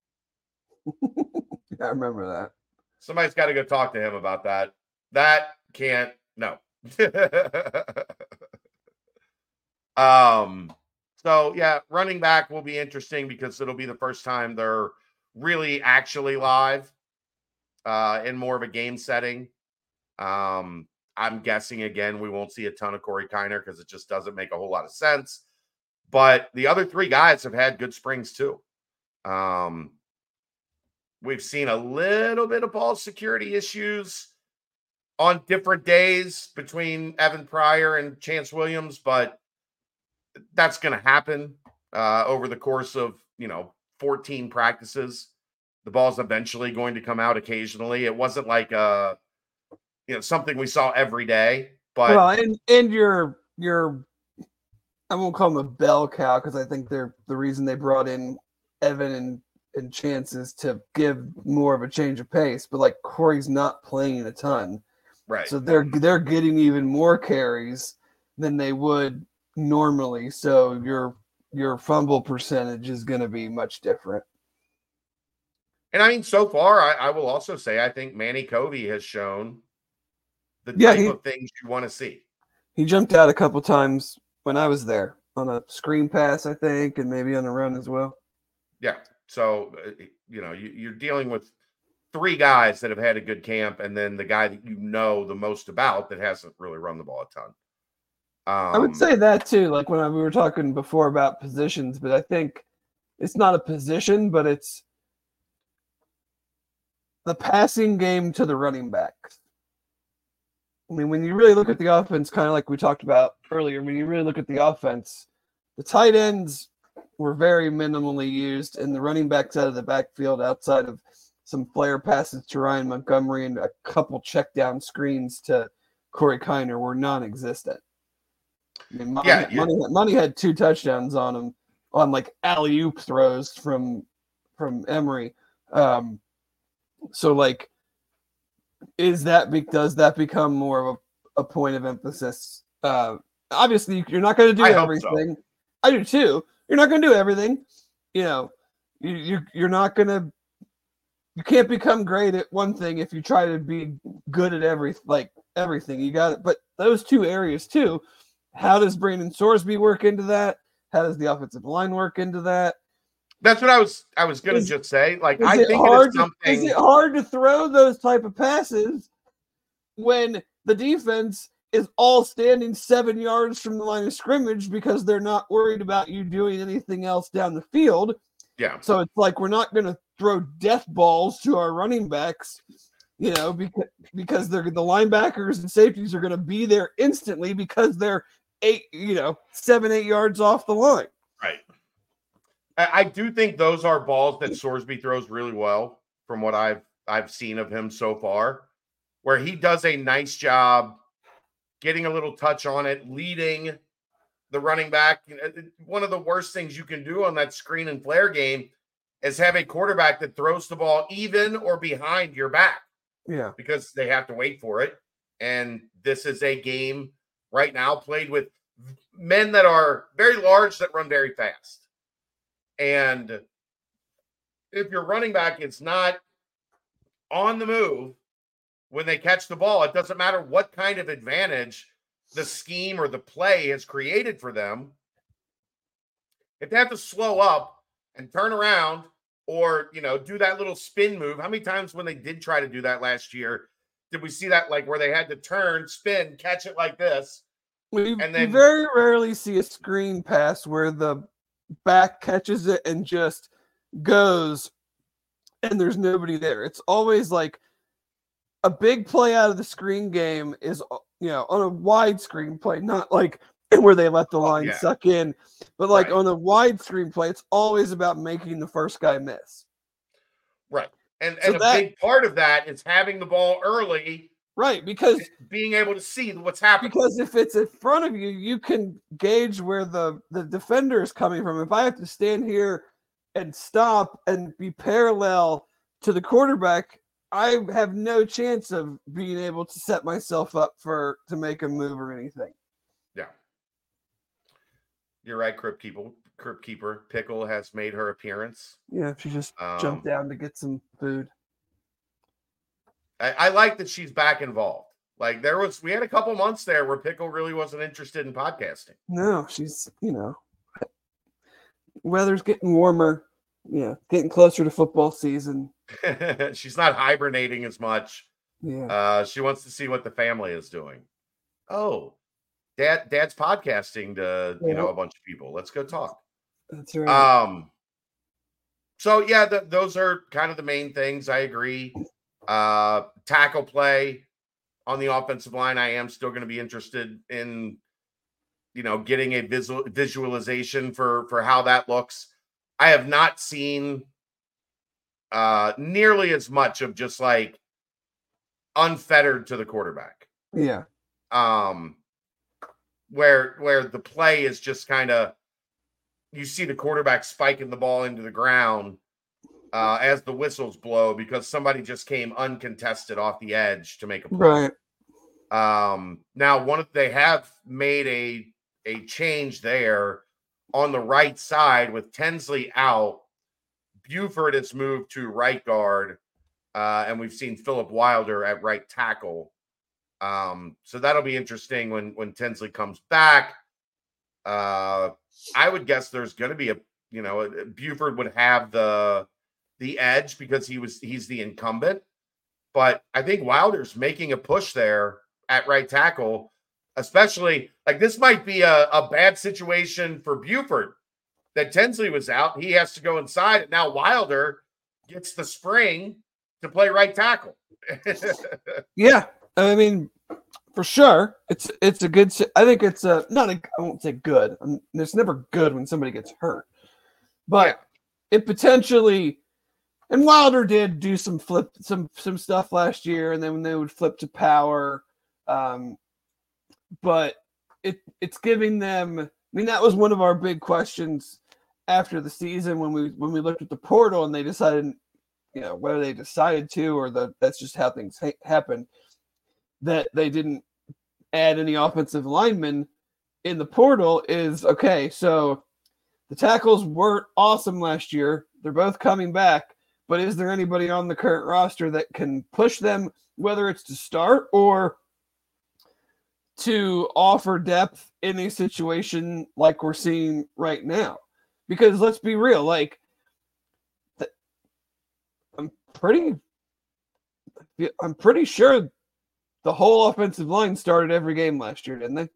I remember that. Somebody's got to go talk to him about that. That can't, no. So yeah, running back will be interesting because it'll be the first time they're really actually live in more of a game setting. I'm guessing again we won't see a ton of Corey Kiner because it just doesn't make a whole lot of sense. But the other three guys have had good springs too. We've seen a little bit of ball security issues on different days between Evan Pryor and Chance Williams, but that's going to happen over the course of, 14 practices. The ball's eventually going to come out occasionally. It wasn't like something we saw every day, but and your I won't call them a bell cow because I think they're the reason they brought in Evan and Chance is to give more of a change of pace. But like Corey's not playing a ton, right? So they're getting even more carries than they would normally. So your fumble percentage is going to be much different. And I mean, so far, I will also say I think Manny Covey has shown the type of things you want to see. He jumped out a couple times when I was there on a screen pass, I think, and maybe on a run as well. Yeah. So, you're dealing with three guys that have had a good camp, and then the guy that the most about that hasn't really run the ball a ton. I would say that too, like when we were talking before about positions, but I think it's not a position, but it's the passing game to the running backs. I mean, when you really look at the offense, kind of like we talked about earlier, when you really look at the offense, the tight ends were very minimally used, and the running backs out of the backfield, outside of some flare passes to Ryan Montgomery and a couple check down screens to Corey Kiner, were non-existent. I mean, Money had 2 touchdowns on him on like alley-oop throws from Emory. So like, does that become more of a point of emphasis? Obviously, you're not going to do everything. So. I do too. You're not going to do everything. You know, you're not going to. You can't become great at one thing if you try to be good at everything. You got it. But those 2 areas too. How does Brandon Sorsby work into that? How does the offensive line work into that? That's what I was going to just say. Like, I think is it hard to throw those type of passes when the defense is all standing 7 yards from the line of scrimmage because they're not worried about you doing anything else down the field? Yeah. So it's like we're not going to throw death balls to our running backs, because the linebackers and safeties are going to be there instantly because they're 7-8 yards off the line. Right. I do think those are balls that Sorsby throws really well from what I've seen of him so far, where he does a nice job getting a little touch on it, leading the running back. One of the worst things you can do on that screen and flare game is have a quarterback that throws the ball even or behind your back. Yeah. Because they have to wait for it. And this is a game right now played with men that are very large that run very fast. And if your running back is not on the move when they catch the ball, it doesn't matter what kind of advantage the scheme or the play has created for them. If they have to slow up and turn around or, do that little spin move, how many times when they did try to do that last year, did we see that, like, where they had to turn, spin, catch it like this? We very rarely see a screen pass where the back catches it and just goes and there's nobody there. It's always like a big play out of the screen game is, on a wide screen play, not like where they let the line suck in, but like on a wide screen play, it's always about making the first guy miss. Right. And a big part of that is having the ball early. Right, because being able to see what's happening. Because if it's in front of you, you can gauge where the defender is coming from. If I have to stand here and stop and be parallel to the quarterback, I have no chance of being able to set myself up to make a move or anything. Yeah. You're right, Crypt Keeper. Pickle has made her appearance. Yeah, she just jumped down to get some food. I like that she's back involved. Like we had a couple months there where Pickle really wasn't interested in podcasting. No, she's, weather's getting warmer. Yeah, getting closer to football season. She's not hibernating as much. Yeah. She wants to see what the family is doing. Oh, Dad's podcasting to a bunch of people. Let's go talk. That's right. So yeah, those are kind of the main things. I agree. Tackle play on the offensive line, I am still going to be interested in, getting a visualization for how that looks. I have not seen nearly as much of just like unfettered to the quarterback. Yeah. Where the play is just kind of, you see the quarterback spiking the ball into the ground as the whistles blow because somebody just came uncontested off the edge to make a play. Right. Now they have made a change there on the right side with Tinsley out. Buford has moved to right guard, and we've seen Philip Wilder at right tackle. So that'll be interesting when Tinsley comes back. I would guess there's going to be Buford would have the edge because he's the incumbent, but I think Wilder's making a push there at right tackle, especially like this might be a bad situation for Buford that Tinsley was out. He has to go inside, and now Wilder gets the spring to play right tackle. Yeah. I mean, For sure. It's a good. I think it's a not a. I won't say good. It's never good when somebody gets hurt, but it potentially. And Wilder did do some stuff last year, and then when they would flip to power, but it's giving them. I mean, that was one of our big questions after the season when we looked at the portal and they decided, whether they decided to or that's just how things happen, that they didn't add any offensive linemen in the portal is okay. So the tackles weren't awesome last year. They're both coming back. But is there anybody on the current roster that can push them, whether it's to start or to offer depth in a situation like we're seeing right now? Because let's be real, I'm pretty sure the whole offensive line started every game last year, didn't they?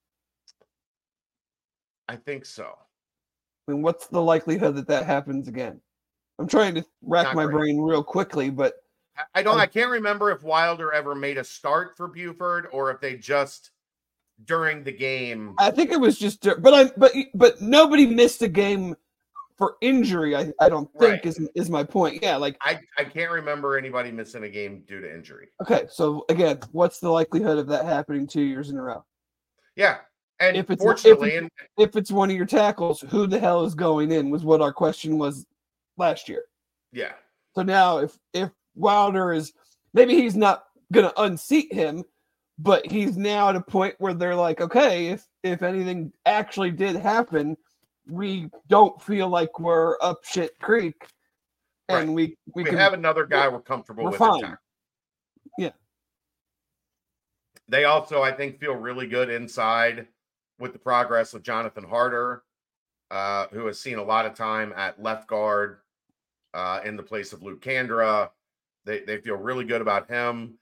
I think so. I mean, what's the likelihood that happens again? I'm trying to rack my brain real quickly, but I can't remember if Wilder ever made a start for Buford or if they just during the game. I think it was just, but nobody missed a game for injury. I don't think is my point. Yeah, I can't remember anybody missing a game due to injury. Okay, so again, what's the likelihood of that happening 2 years in a row? Yeah, and if it's one of your tackles, who the hell is going in? Was what our question was last year. Yeah. So now if Wilder is, maybe he's not going to unseat him, but he's now at a point where they're like, okay, if anything actually did happen, we don't feel like we're up shit creek, and we can have another guy we're comfortable with. Fine. Yeah. They also, I think, feel really good inside with the progress of Jonathan Harder, who has seen a lot of time at left guard in the place of Luke Kandra. They feel really good about him.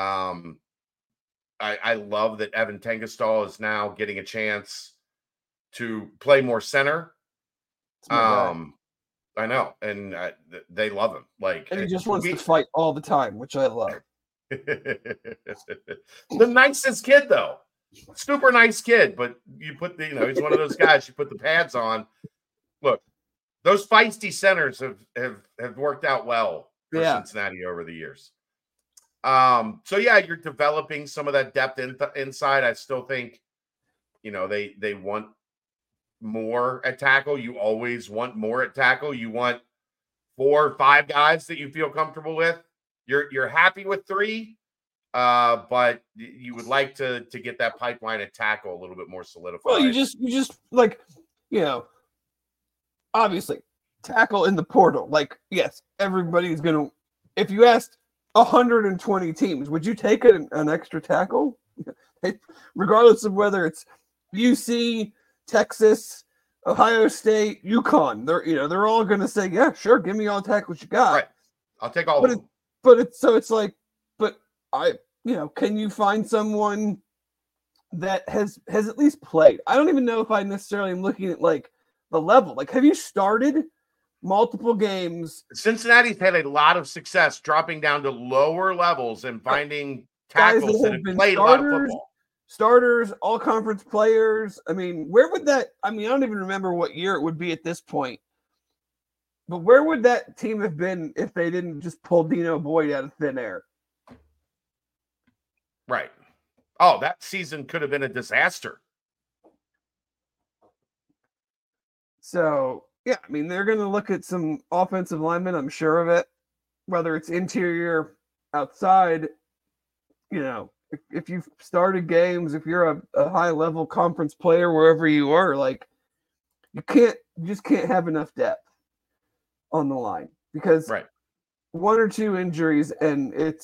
I love that Evan Tengestal is now getting a chance to play more center. I know, and they love him. And he just wants to fight all the time, which I love. The nicest kid, though. Super nice kid, but you put he's one of those guys you put the pads on. Look, those feisty centers have worked out well for Cincinnati over the years. So yeah, you're developing some of that depth inside. I still think, they want more at tackle. You always want more at tackle. You want 4 or 5 guys that you feel comfortable with. You're happy with 3, but you would like to get that pipeline at tackle a little bit more solidified. Well, you just obviously tackle in the portal. Yes, everybody's gonna. If you asked 120 teams, would you take an extra tackle, regardless of whether it's UC, Texas, Ohio State, UConn? They're all gonna say, yeah, sure, give me all the tackles you got. Right, I'll take all of them. Can you find someone that has at least played? I don't even know if I necessarily am looking at the level. Have you started multiple games? Cincinnati's had a lot of success dropping down to lower levels and finding tackles that have played a lot of football. Starters, all conference players. I mean, where would that? I mean, I don't even remember what year it would be at this point. But where would that team have been if they didn't just pull Dino Boyd out of thin air? Right. Oh, that season could have been a disaster. So, yeah, I mean, they're going to look at some offensive linemen, I'm sure of it, whether it's interior, outside. If you've started games, if you're a high-level conference player, wherever you are, you just can't have enough depth on the line because 1 or 2 injuries and it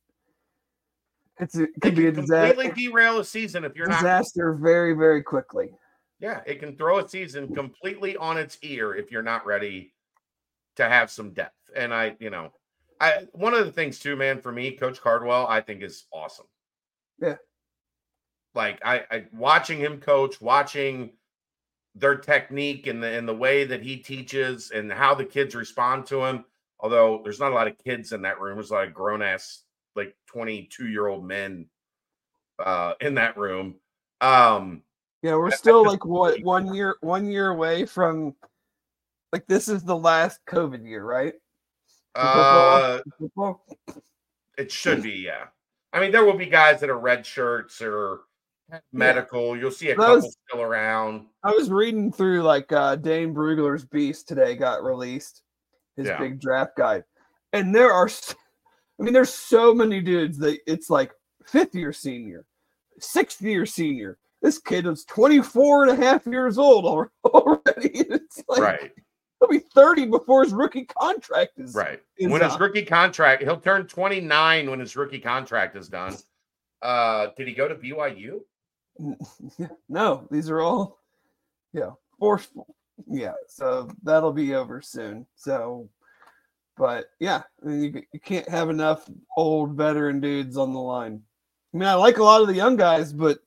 could be a disaster. Completely derail a season if you're disaster very, very quickly. Yeah, it can throw a season completely on its ear if you're not ready to have some depth. And one of the things too, man, for me, Coach Cardwell, I think is awesome. Yeah. I watching him coach, watching their technique and the way that he teaches and how the kids respond to him. Although there's not a lot of kids in that room. There's a lot of grown ass, 22-year-old men in that room. Yeah, we're still like what 1 year away from like this is the last COVID year, right? Football? It should be, yeah. I mean, there will be guys that are red shirts or medical. Yeah. You'll see a couple still around. I was reading through like Dane Brugler's Beast today got released, his big draft guide. And there's so many dudes that it's like 5th year senior, 6th year senior. This kid is 24 and a half years old already. It's like, right. He'll be 30 before his rookie contract is right. When his rookie contract, he'll turn 29 when his rookie contract is done. Did he go to BYU? No, these are all forceful. Yeah, so that'll be over soon. So, but yeah, I mean, you can't have enough old veteran dudes on the line. I mean, I like a lot of the young guys, but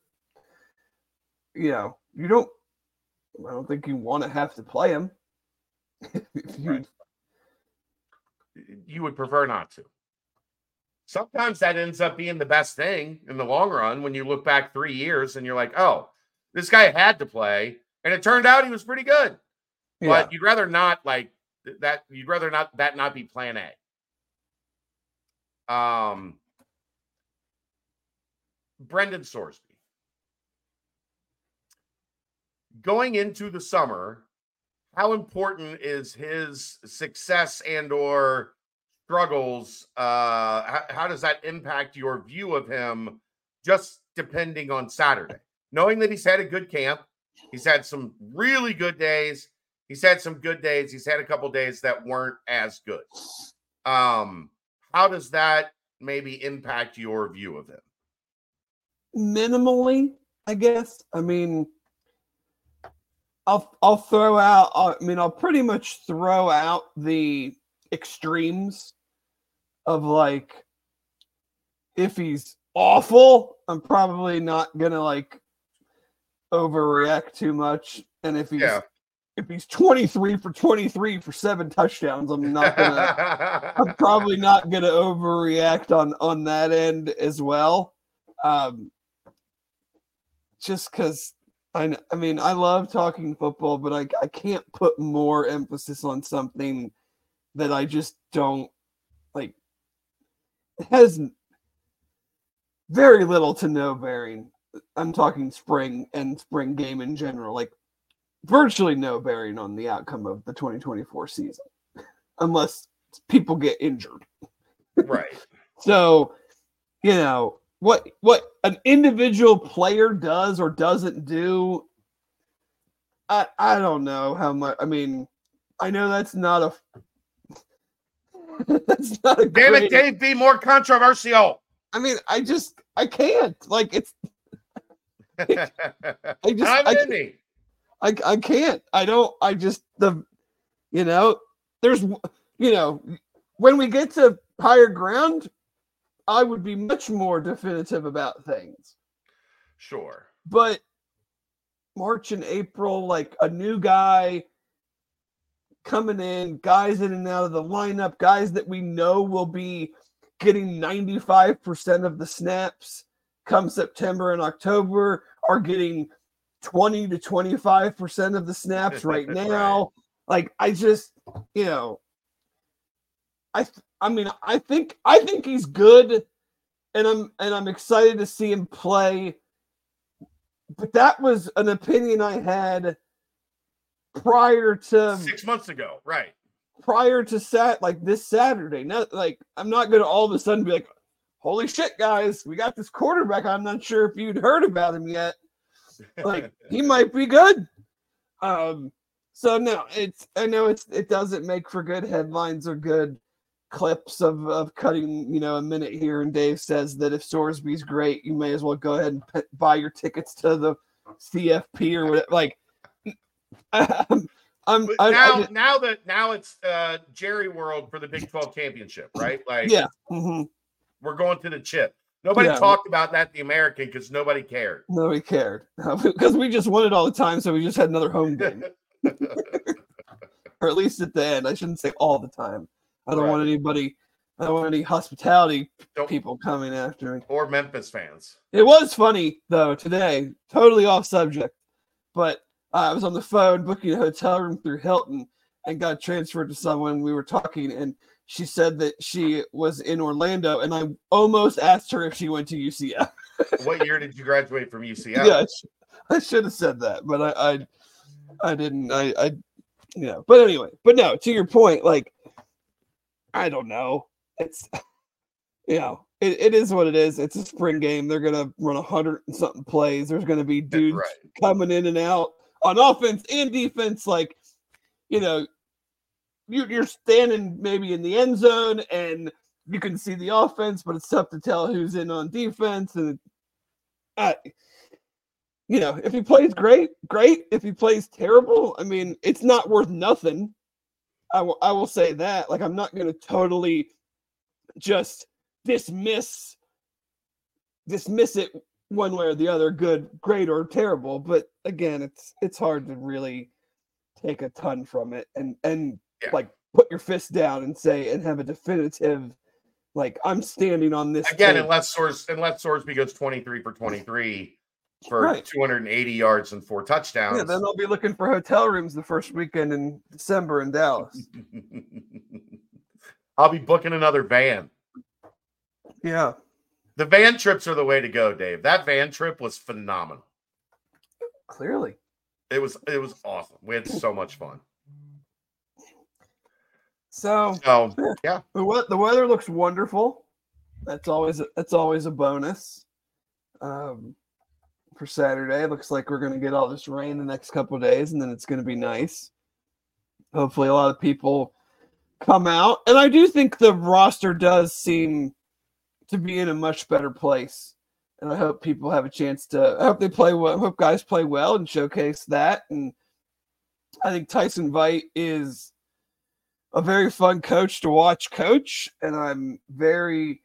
I don't think you want to have to play them. You would prefer not to. Sometimes that ends up being the best thing in the long run when you look back 3 years and you're like, oh, this guy had to play. And it turned out he was pretty good. Yeah. But you'd rather not like that. You'd rather not be plan A. Brendan Sorsby. Going into the summer, how important is his success and or struggles? How does that impact your view of him just depending on Saturday? Knowing that he's had a good camp, he's had some really good days. He's had some good days. He's had a couple days that weren't as good. How does that maybe impact your view of him? Minimally, I guess. I mean, I'll throw out. I'll pretty much throw out the extremes of like if he's awful, I'm probably not gonna like overreact too much. And if he's 23 for 23 for 7 touchdowns, I'm probably not gonna overreact on that end as well. Just because I mean, I love talking football, but I can't put more emphasis on something that I just don't like. It has very little to no bearing. I'm talking spring and spring game in general, like virtually no bearing on the outcome of the 2024 season, unless people get injured. Right. So, what an individual player does or doesn't do, I don't know how much. I mean, I know that's not a damn it, Dave, be more controversial. I mean, I can't. Like it's I can't. There's when we get to higher ground, I would be much more definitive about things. Sure. But March and April, like a new guy coming in, guys in and out of the lineup, guys that we know will be getting 95% of the snaps come September and October are getting 20 to 25% of the snaps right now. Right. Like I just, I think he's good, and I'm excited to see him play. But that was an opinion I had prior to 6 months ago, right? Prior to this Saturday. Not like I'm not going to all of a sudden be like, "Holy shit, guys, we got this quarterback. I'm not sure if you'd heard about him yet. Like he might be good." So no, it doesn't make for good headlines or good clips of cutting, a minute here. And Dave says that if Sorsby's great, you may as well go ahead and buy your tickets to the CFP or whatever. Like, now it's Jerry World for the Big 12 championship, right? Like, yeah, mm-hmm. We're going to the chip. Nobody talked about that the American because nobody cared. Nobody cared because we just won it all the time, so we just had another home game, or at least at the end. I shouldn't say all the time. I don't want anybody I don't want any hospitality Don't- people coming after me. Or Memphis fans. It was funny though today, totally off subject, but I was on the phone booking a hotel room through Hilton and got transferred to someone. We were talking, and she said that she was in Orlando, and I almost asked her if she went to UCF. What year did you graduate from UCF? Yeah, I should have said that, but I didn't. I But anyway, but no. To your point, like I don't know. It's it is what it is. It's a spring game. They're gonna run 100 and something plays. There's gonna be dudes Right. coming in and out on offense and defense. Like you're standing maybe in the end zone and you can see the offense, but it's tough to tell who's in on defense. And if he plays great. If he plays terrible, I mean, it's not worth nothing. I will say that. Like, I'm not going to totally just dismiss it one way or the other, good, great, or terrible. But again, it's hard to really take a ton from it and like put your fist down and say and have a definitive, like, I'm standing on this again, tape. unless Sorsby goes 23 for 23 for Right. 280 yards and 4 touchdowns. Yeah, then I'll be looking for hotel rooms the first weekend in December in Dallas. I'll be booking another van. Yeah. The van trips are the way to go, Dave. That van trip was phenomenal. Clearly. It was awesome. We had so much fun. So yeah. the weather looks wonderful. That's always a bonus. For Saturday, it looks like we're going to get all this rain the next couple of days, and then it's going to be nice. Hopefully, a lot of people come out, and I do think the roster does seem to be in a much better place. And I hope people have a chance to. I hope they play well. I hope guys play well and showcase that. And I think Tyson Veit is a very fun coach to watch coach, and I'm very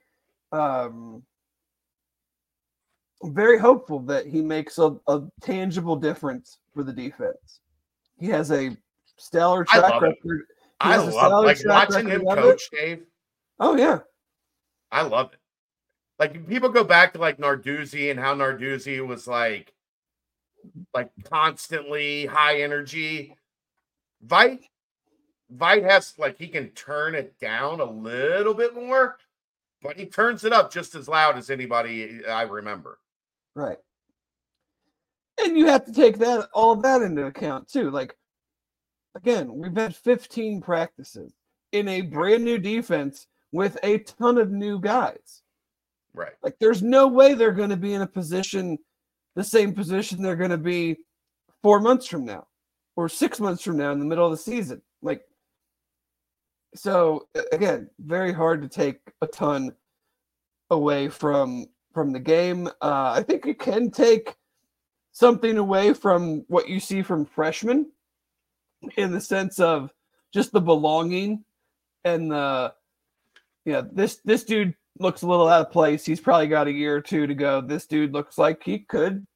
hopeful that he makes a tangible difference for the defense. He has a stellar track record. I love watching him coach, Dave. Oh yeah, I love it. Like, people go back to like Narduzzi and how Narduzzi was like constantly high energy. Veit has, like, he can turn it down a little bit more, but he turns it up just as loud as anybody I remember. Right. And you have to take all that into account too. Like, again, we've had 15 practices in a brand new defense with a ton of new guys. Right. Like, there's no way they're going to be in the same position they're going to be 4 months from now or 6 months from now in the middle of the season. Like, so again, very hard to take a ton away from the game. I think you can take something away from what you see from freshmen in the sense of just the belonging and this dude looks a little out of place. He's probably got a year or two to go. This dude looks like he could,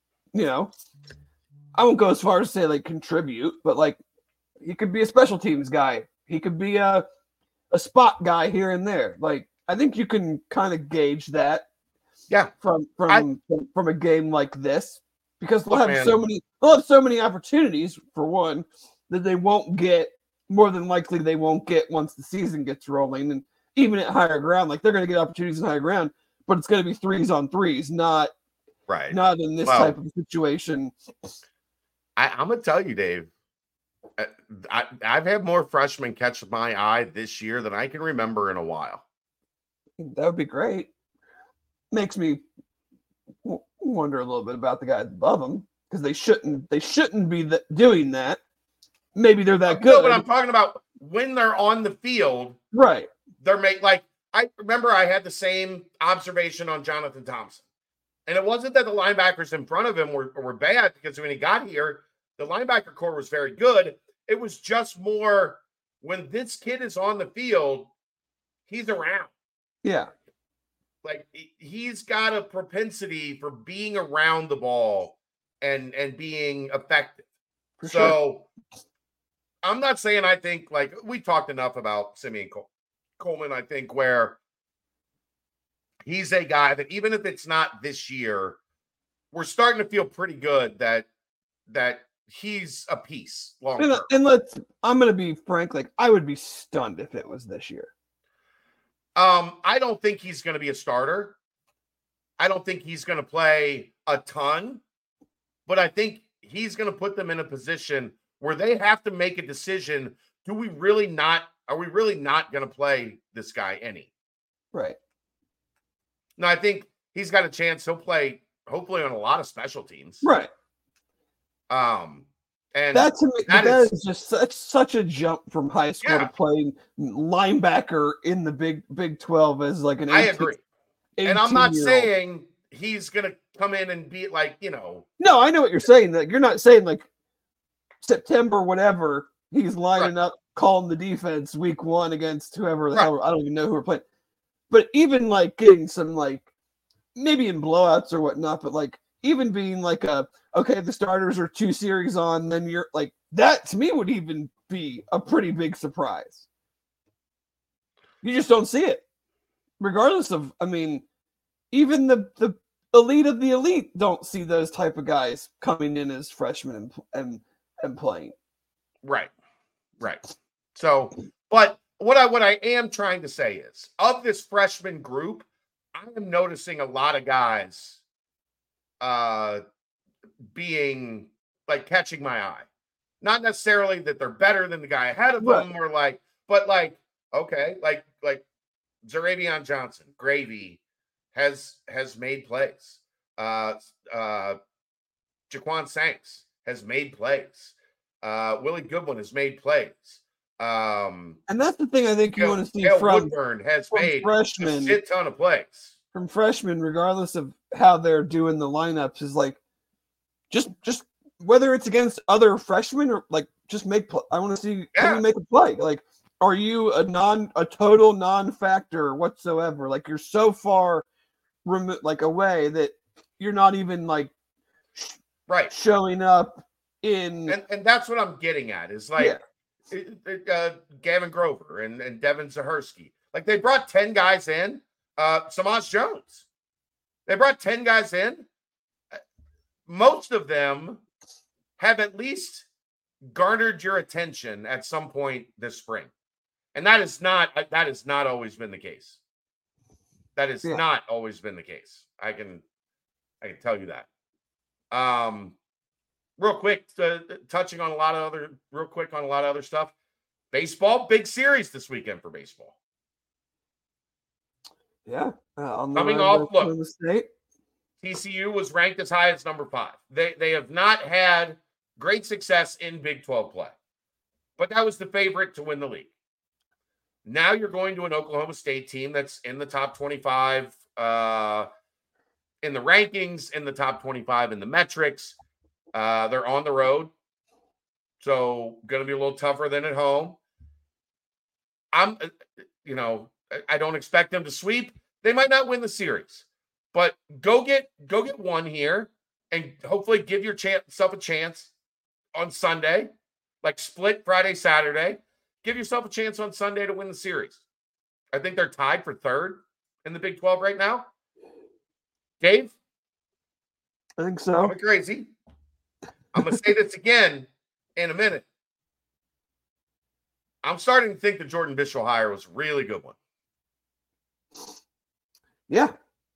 I won't go as far as to say like contribute, but like he could be a special teams guy. He could be a spot guy here and there. Like, I think you can kind of gauge that. Yeah, from a game like this, because they'll have so many opportunities for one that they won't get. More than likely, they won't get once the season gets rolling, and even at higher ground, like they're going to get opportunities in higher ground, but it's going to be 3s on 3s, not in this type of situation. I'm gonna tell you, Dave. I've had more freshmen catch my eye this year than I can remember in a while. That would be great. Makes me wonder a little bit about the guys above them because they shouldn't be doing that. Maybe they're that good. No, but I'm talking about when they're on the field, right? They're I remember I had the same observation on Jonathan Thompson, and it wasn't that the linebackers in front of him were bad, because when he got here, the linebacker core was very good. It was just more when this kid is on the field, he's around. Yeah. Like, he's got a propensity for being around the ball and being effective. So I'm not saying I think, like, we talked enough about Simeon Coleman, I think, where he's a guy that even if it's not this year, we're starting to feel pretty good that he's a piece long term. And I'm going to be frank, like I would be stunned if it was this year. I don't think he's going to be a starter. I don't think he's going to play a ton, but I think he's going to put them in a position where they have to make a decision. Are we really not going to play this guy any? Right. No, I think he's got a chance. He'll play hopefully on a lot of special teams. Right. And that is just such a jump from high school to playing linebacker in the Big 12 as like an. I agree. And I'm not saying he's going to come in and be like, No, I know what you're saying. That you're not saying like September, whatever, he's lining up, calling the defense week 1 against whoever the hell, I don't even know who we're playing. But even like getting some like maybe in blowouts or whatnot, but like even being like the starters are 2 series on, then you're like that to me would even be a pretty big surprise. You just don't see it. Regardless of, even the elite of the elite don't see those type of guys coming in as freshmen and playing. Right. So, but what I am trying to say is, of this freshman group, I am noticing a lot of guys being like catching my eye. Not necessarily that they're better than the guy ahead of them or okay, like Zaravion Johnson, Gravy has made plays. Jaquan Sanks has made plays. Willie Goodwin has made plays. And that's the thing I think you want to see Gail from Woodburn has made freshmen, a shit ton of plays. From freshmen, regardless of how they're doing the lineups, is like just whether it's against other freshmen or like just make play. I want to see can you make a play. Like, are you a total non-factor whatsoever? Like you're so far away that you're not even like showing up in. And that's what I'm getting at is like Gavin Grover and Devin Zahersky. Like they brought 10 guys in. Samaj Jones. They brought 10 guys in. Most of them have at least garnered your attention at some point this spring. And that has not always been the case. That has not always been the case. I can tell you that. Real quick, touching on a lot of other stuff. Baseball, big series this weekend for baseball. Yeah. Coming off, look, TCU was ranked as high as number 5. They have not had great success in Big 12 play, but that was the favorite to win the league. Now you're going to an Oklahoma State team that's in the top 25 in the rankings, in the top 25 in the metrics. They're on the road, so going to be a little tougher than at home. I don't expect them to sweep. They might not win the series, but go get one here and hopefully give yourself a chance on Sunday, like split Friday, Saturday. Give yourself a chance on Sunday to win the series. I think they're tied for 3rd in the Big 12 right now. Dave? I think so. I'm crazy. I'm going to say this again in a minute. I'm starting to think the Jordan Bishel hire was a really good one. Yeah.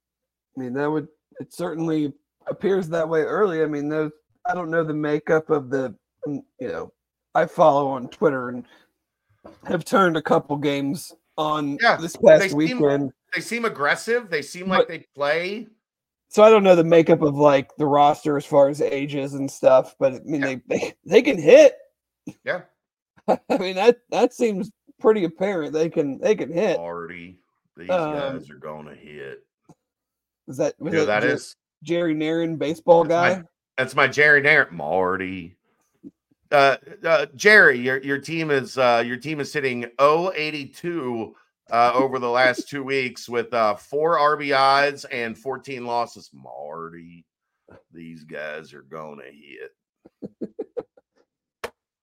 It certainly appears that way early. I don't know the makeup of the, I follow on Twitter and have turned a couple games on this past weekend. They seem aggressive. They seem like they play. So I don't know the makeup of like the roster as far as ages and stuff, but they can hit. Yeah. That seems pretty apparent. They can hit. Marty, these guys are gonna hit. That is Jerry Narin, baseball guy? That's my Jerry Narin. Marty. Jerry, your team is hitting 082 over the last 2 weeks with 4 RBIs and 14 losses. Marty, these guys are gonna hit.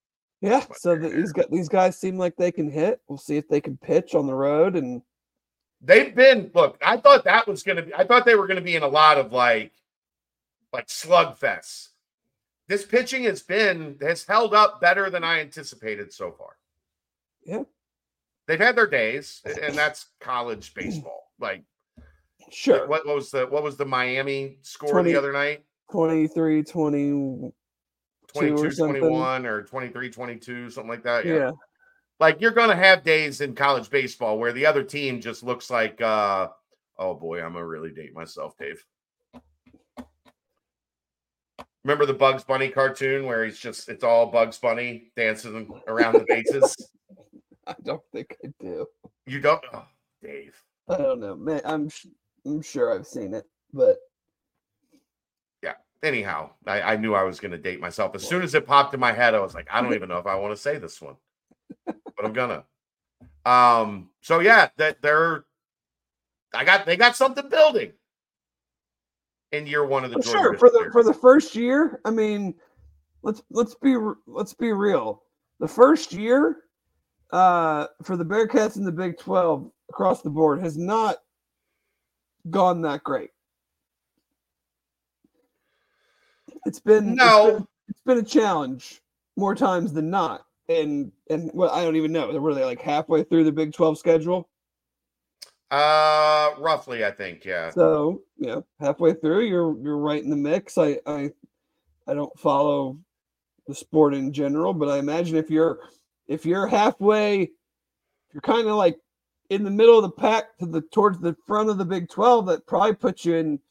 So these guys seem like they can hit. We'll see if they can pitch on the road, and they've been. Look, I thought that was going to be. I thought they were going to be in a lot of like slugfests. This pitching has held up better than I anticipated so far. Yeah, they've had their days, and that's college baseball. Like, sure. What was the Miami score the other night? 23, 20, 22-21 or 23-22, something like that. Yeah. Like, you're going to have days in college baseball where the other team just looks like, oh boy, I'm going to really date myself, Dave. Remember the Bugs Bunny cartoon where it's all Bugs Bunny dancing around the bases? I don't think I do. You don't? Oh, Dave. I don't know, man. I'm sure I've seen it, but yeah. Anyhow, I knew I was going to date myself. As soon as it popped in my head, I was like, I don't even know if I want to say this one, but I'm gonna. So yeah, they got something building in year one of the Jordan for the first year. I mean, let's be real. The first year for the Bearcats in the Big 12 across the board has not gone that great. It's been a challenge more times than not. And well, I don't even know. Were they like halfway through the Big 12 schedule? Roughly, I think, yeah. So, yeah, halfway through, you're right in the mix. I don't follow the sport in general, but I imagine if you're halfway, you're kind of like in the middle of the pack towards the front of the Big 12, that probably puts you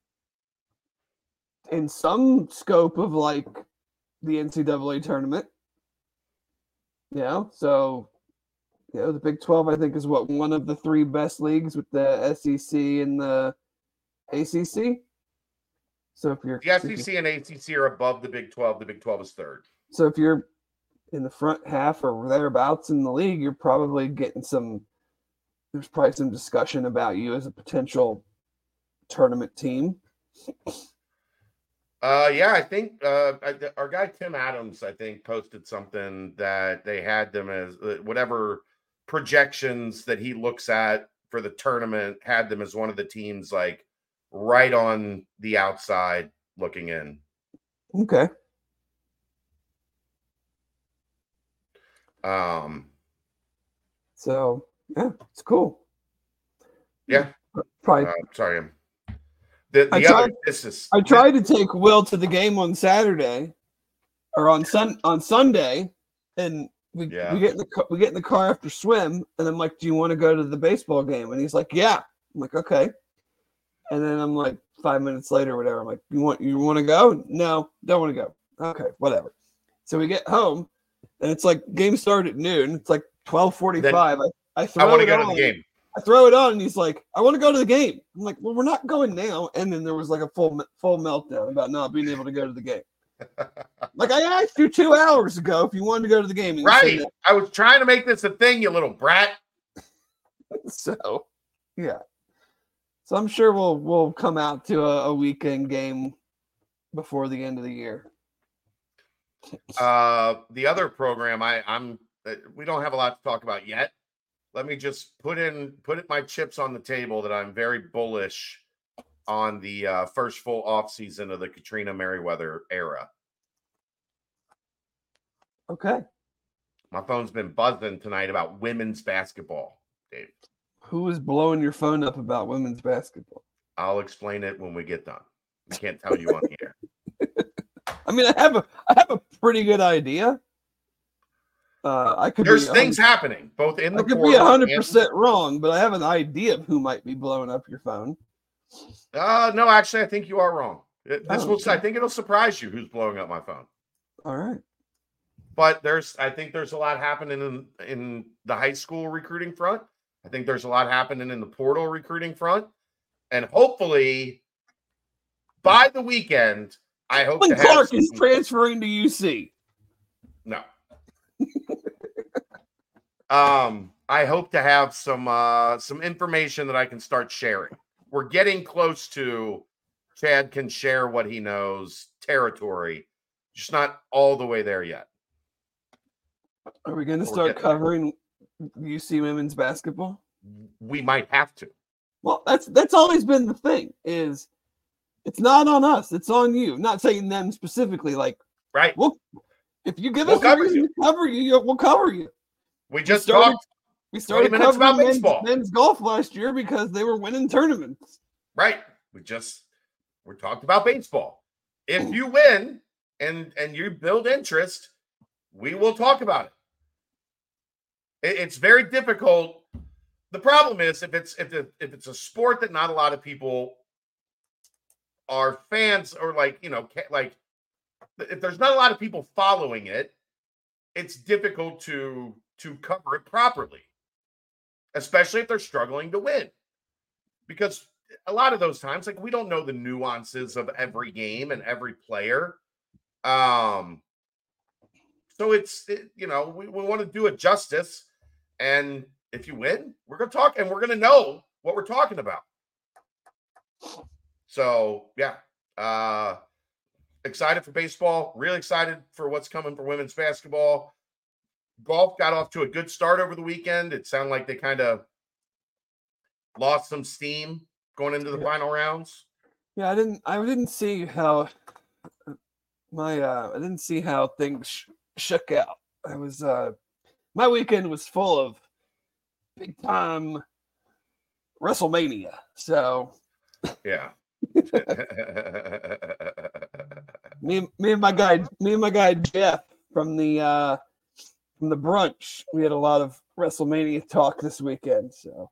in some scope of like the NCAA tournament. Yeah, so the Big 12, I think, is one of the three best leagues with the SEC and the ACC. So if you're the SEC and ACC are above the Big 12, the Big 12 is third. So if you're in the front half or thereabouts in the league, you're probably getting there's probably some discussion about you as a potential tournament team. Yeah, I think our guy Tim Adams, I think, posted something that they had them as whatever projections that he looks at for the tournament had them as one of the teams like right on the outside looking in. Okay. So yeah, it's cool. Yeah. Probably. Sorry. I tried to take Will to the game on Saturday or on Sunday, and we get in the car after swim, and I'm like, "Do you want to go to the baseball game?" And he's like, "Yeah." I'm like, "Okay." And then I'm like, 5 minutes later, or whatever. I'm like, "You want to go?" "No, don't want to go." "Okay, whatever." So we get home, and it's like game started at noon. It's like 12:45. I want to go to the game. I throw it on, and he's like, "I want to go to the game." I'm like, "Well, we're not going now." And then there was like a full meltdown about not being able to go to the game. Like, I asked you 2 hours ago if you wanted to go to the game. Right. I was trying to make this a thing, you little brat. So, yeah. So I'm sure we'll come out to a weekend game before the end of the year. The other program, we don't have a lot to talk about yet. Let me just put my chips on the table that I'm very bullish on the first full off season of the Katrina Merriweather era. Okay. My phone's been buzzing tonight about women's basketball, Dave. Who is blowing your phone up about women's basketball? I'll explain it when we get done. I can't tell you on here. I mean, I have a pretty good idea. There's things happening both in the. I could be 100% wrong, but I have an idea of who might be blowing up your phone. No, actually, I think you are wrong. I think it'll surprise you who's blowing up my phone. All right. But I think there's a lot happening in the high school recruiting front. I think there's a lot happening in the portal recruiting front, and hopefully by the weekend, I hope Clark is transferring to UC. No. I hope to have some information that I can start sharing. We're getting close to Chad can share what he knows territory, just not all the way there yet. Are we going to start covering UC women's basketball? we might have to. Well, that's always been the thing. Is it's not on us; it's on you. Not saying them specifically. Like, Right? if you give We'll us cover a reason to cover you, we'll cover you. We just talked. We started 20 minutes about covering baseball. men's golf last year because they were winning tournaments. Right. We talked about baseball. If you win and you build interest, we will talk about it. It's very difficult. The problem is if it's a sport that not a lot of people are fans or like if there's not a lot of people following it, it's difficult to cover it properly, especially if they're struggling to win. Because a lot of those times, like, we don't know the nuances of every game and every player. So we want to do it justice. And if you win, we're going to talk and we're going to know what we're talking about. So, yeah. Excited for baseball. Really excited for what's coming for women's basketball. Golf got off to a good start over the weekend. It sounded like they kind of lost some steam going into the final rounds. Yeah, I didn't see how I didn't see how things shook out. I was my weekend was full of big time WrestleMania. So yeah. me and my guy Jeff from the brunch, we had a lot of WrestleMania talk this weekend. So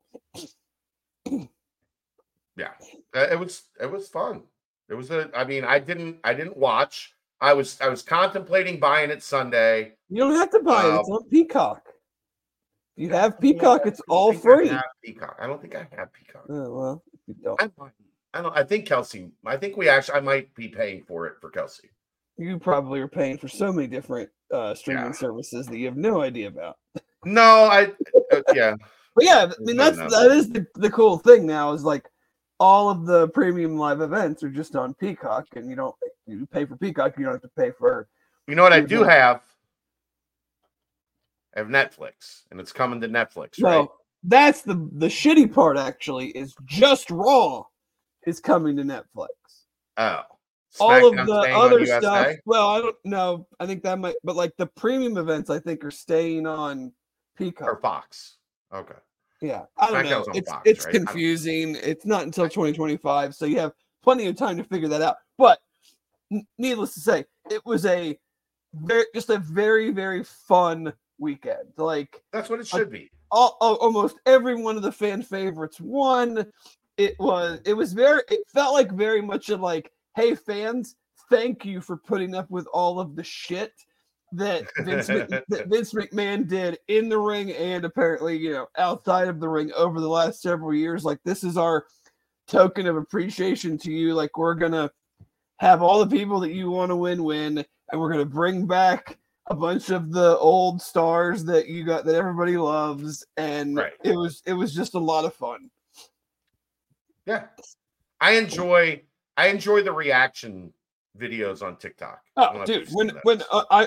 yeah, it was fun. It was I didn't watch. I was contemplating buying it Sunday. You don't have to buy it. It's on Peacock. If you have Peacock, it's all free. I don't think I have Peacock. Oh, well, if you don't. I think Kelsey. I might be paying for it for Kelsey. You probably are paying for so many different streaming services that you have no idea about. No, yeah. But yeah, I mean that is the cool thing now is like all of the premium live events are just on Peacock, and you pay for Peacock, you don't have to pay for. You know what I do have? I have Netflix, and it's coming to Netflix, right? Well, that's the shitty part. Actually, is Just Raw is coming to Netflix. Oh, all of the other stuff. Well, I don't know. I think that might, but like the premium events, I think are staying on Peacock or Fox. Okay. Yeah, I don't know. It's right? Confusing. It's not until 2025, so you have plenty of time to figure that out. But needless to say, it was just a very, very fun weekend. Like that's what it should be. Almost every one of the fan favorites won. It felt like very much of like, hey fans, thank you for putting up with all of the shit that Vince McMahon did in the ring and apparently, outside of the ring over the last several years. Like, this is our token of appreciation to you. Like, we're going to have all the people that you want to win, and we're going to bring back a bunch of the old stars that everybody loves. And right. it was just a lot of fun. Yeah. I enjoy the reaction videos on TikTok. Oh, dude! When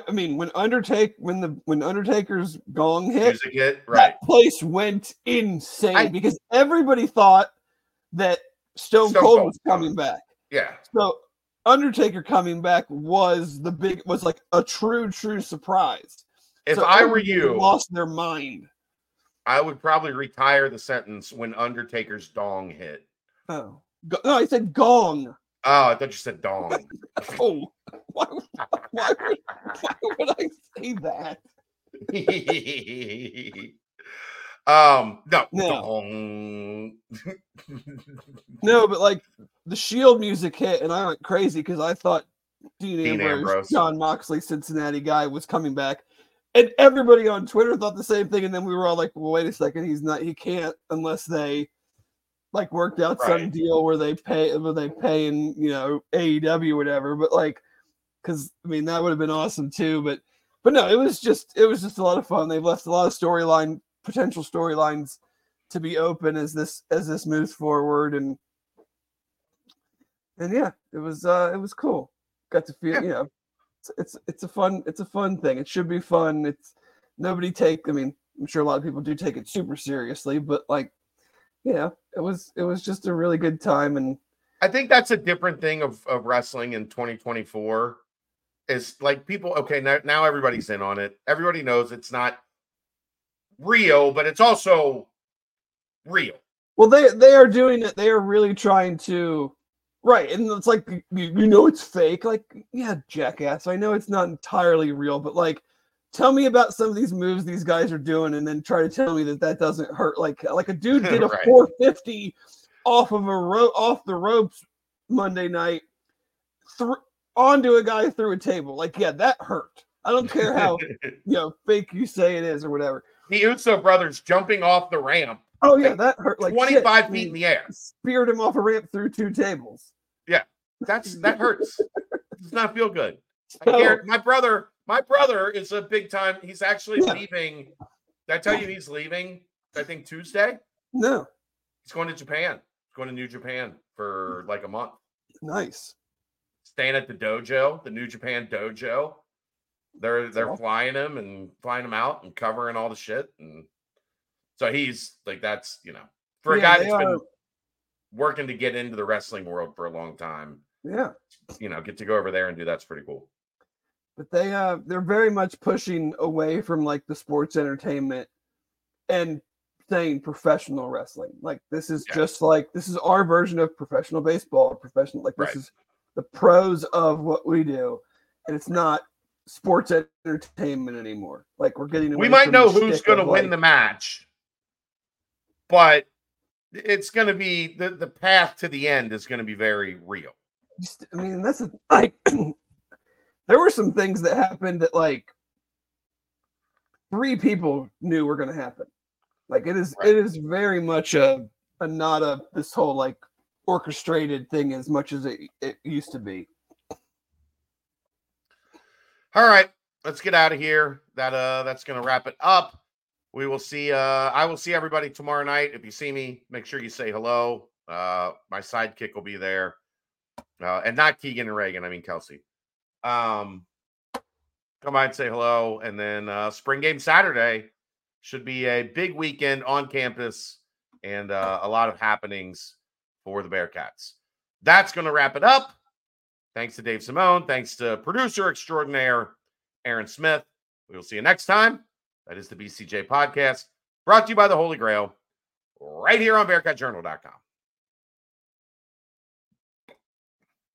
Undertaker's gong hit, that place went insane because everybody thought that Stone Cold was coming back. Yeah. So Undertaker coming back was like a true surprise. If I were you, lost their mind. I would probably retire the sentence when Undertaker's dong hit. Oh no! I said gong. Oh, I thought you said dong. Oh, why would I say that? No. Dong. No, but like the Shield music hit, and I went crazy because I thought Dean Ambrose, Jon Moxley, Cincinnati guy was coming back, and everybody on Twitter thought the same thing. And then we were all like, "Well, wait a second, he can't unless they." Like worked out some deal where they pay in AEW or whatever, but like, because I mean that would have been awesome too. But no, it was just a lot of fun. They've left a lot of potential storylines to be open as this moves forward, and yeah, it was cool. Got to feel it's a fun thing. It should be fun. It's nobody take. I mean, I'm sure a lot of people do take it super seriously, but like, yeah, it was just a really good time. And I think that's a different thing of wrestling in 2024 is like people, okay, now everybody's in on it. Everybody knows it's not real, but it's also real. Well, they are doing it. They are really trying to, right? And it's like you know it's fake. Like, yeah, jackass. I know it's not entirely real, but like, tell me about some of these moves these guys are doing, and then try to tell me that doesn't hurt. Like a dude did a Right. 450 off the ropes Monday night, onto a guy through a table. Like, yeah, that hurt. I don't care how fake you say it is or whatever. The Uso brothers jumping off the ramp. Oh yeah, that hurt. Like 25 feet in the air. Speared him off a ramp through 2 tables. Yeah, that hurts. It does not feel good. So, My brother is a big time. He's actually leaving. Did I tell you he's leaving? I think Tuesday. No, he's going to Japan. He's going to New Japan for like a month. Nice. Staying at the dojo, the New Japan dojo. They're flying him out and covering all the shit, and so he's like, that's for a guy that's been working to get into the wrestling world for a long time. Yeah, get to go over there and do that's pretty cool. But they're very much pushing away from like the sports entertainment and saying professional wrestling. Like this is just like this is our version of professional baseball, professional. Like this is the pros of what we do, and it's not sports entertainment anymore. Like we're getting. We might know who's going to win the match, but it's going to be the path to the end is going to be very real. I mean, that's like there were some things that happened that like 3 people knew were going to happen. Like it is very much a not a this whole like orchestrated thing as much as it used to be. All right, let's get out of here. That's going to wrap it up. We will see. I will see everybody tomorrow night. If you see me, make sure you say hello. My sidekick will be there, and not Keegan and Reagan. I mean Kelsey. Come by and say hello, and then spring game Saturday should be a big weekend on campus and a lot of happenings for the Bearcats. That's going to wrap it up. Thanks to Dave Simone. Thanks to producer extraordinaire Aaron Smith. We will see you next time. That is the BCJ podcast, brought to you by the Holy Grail, right here on BearcatJournal.com.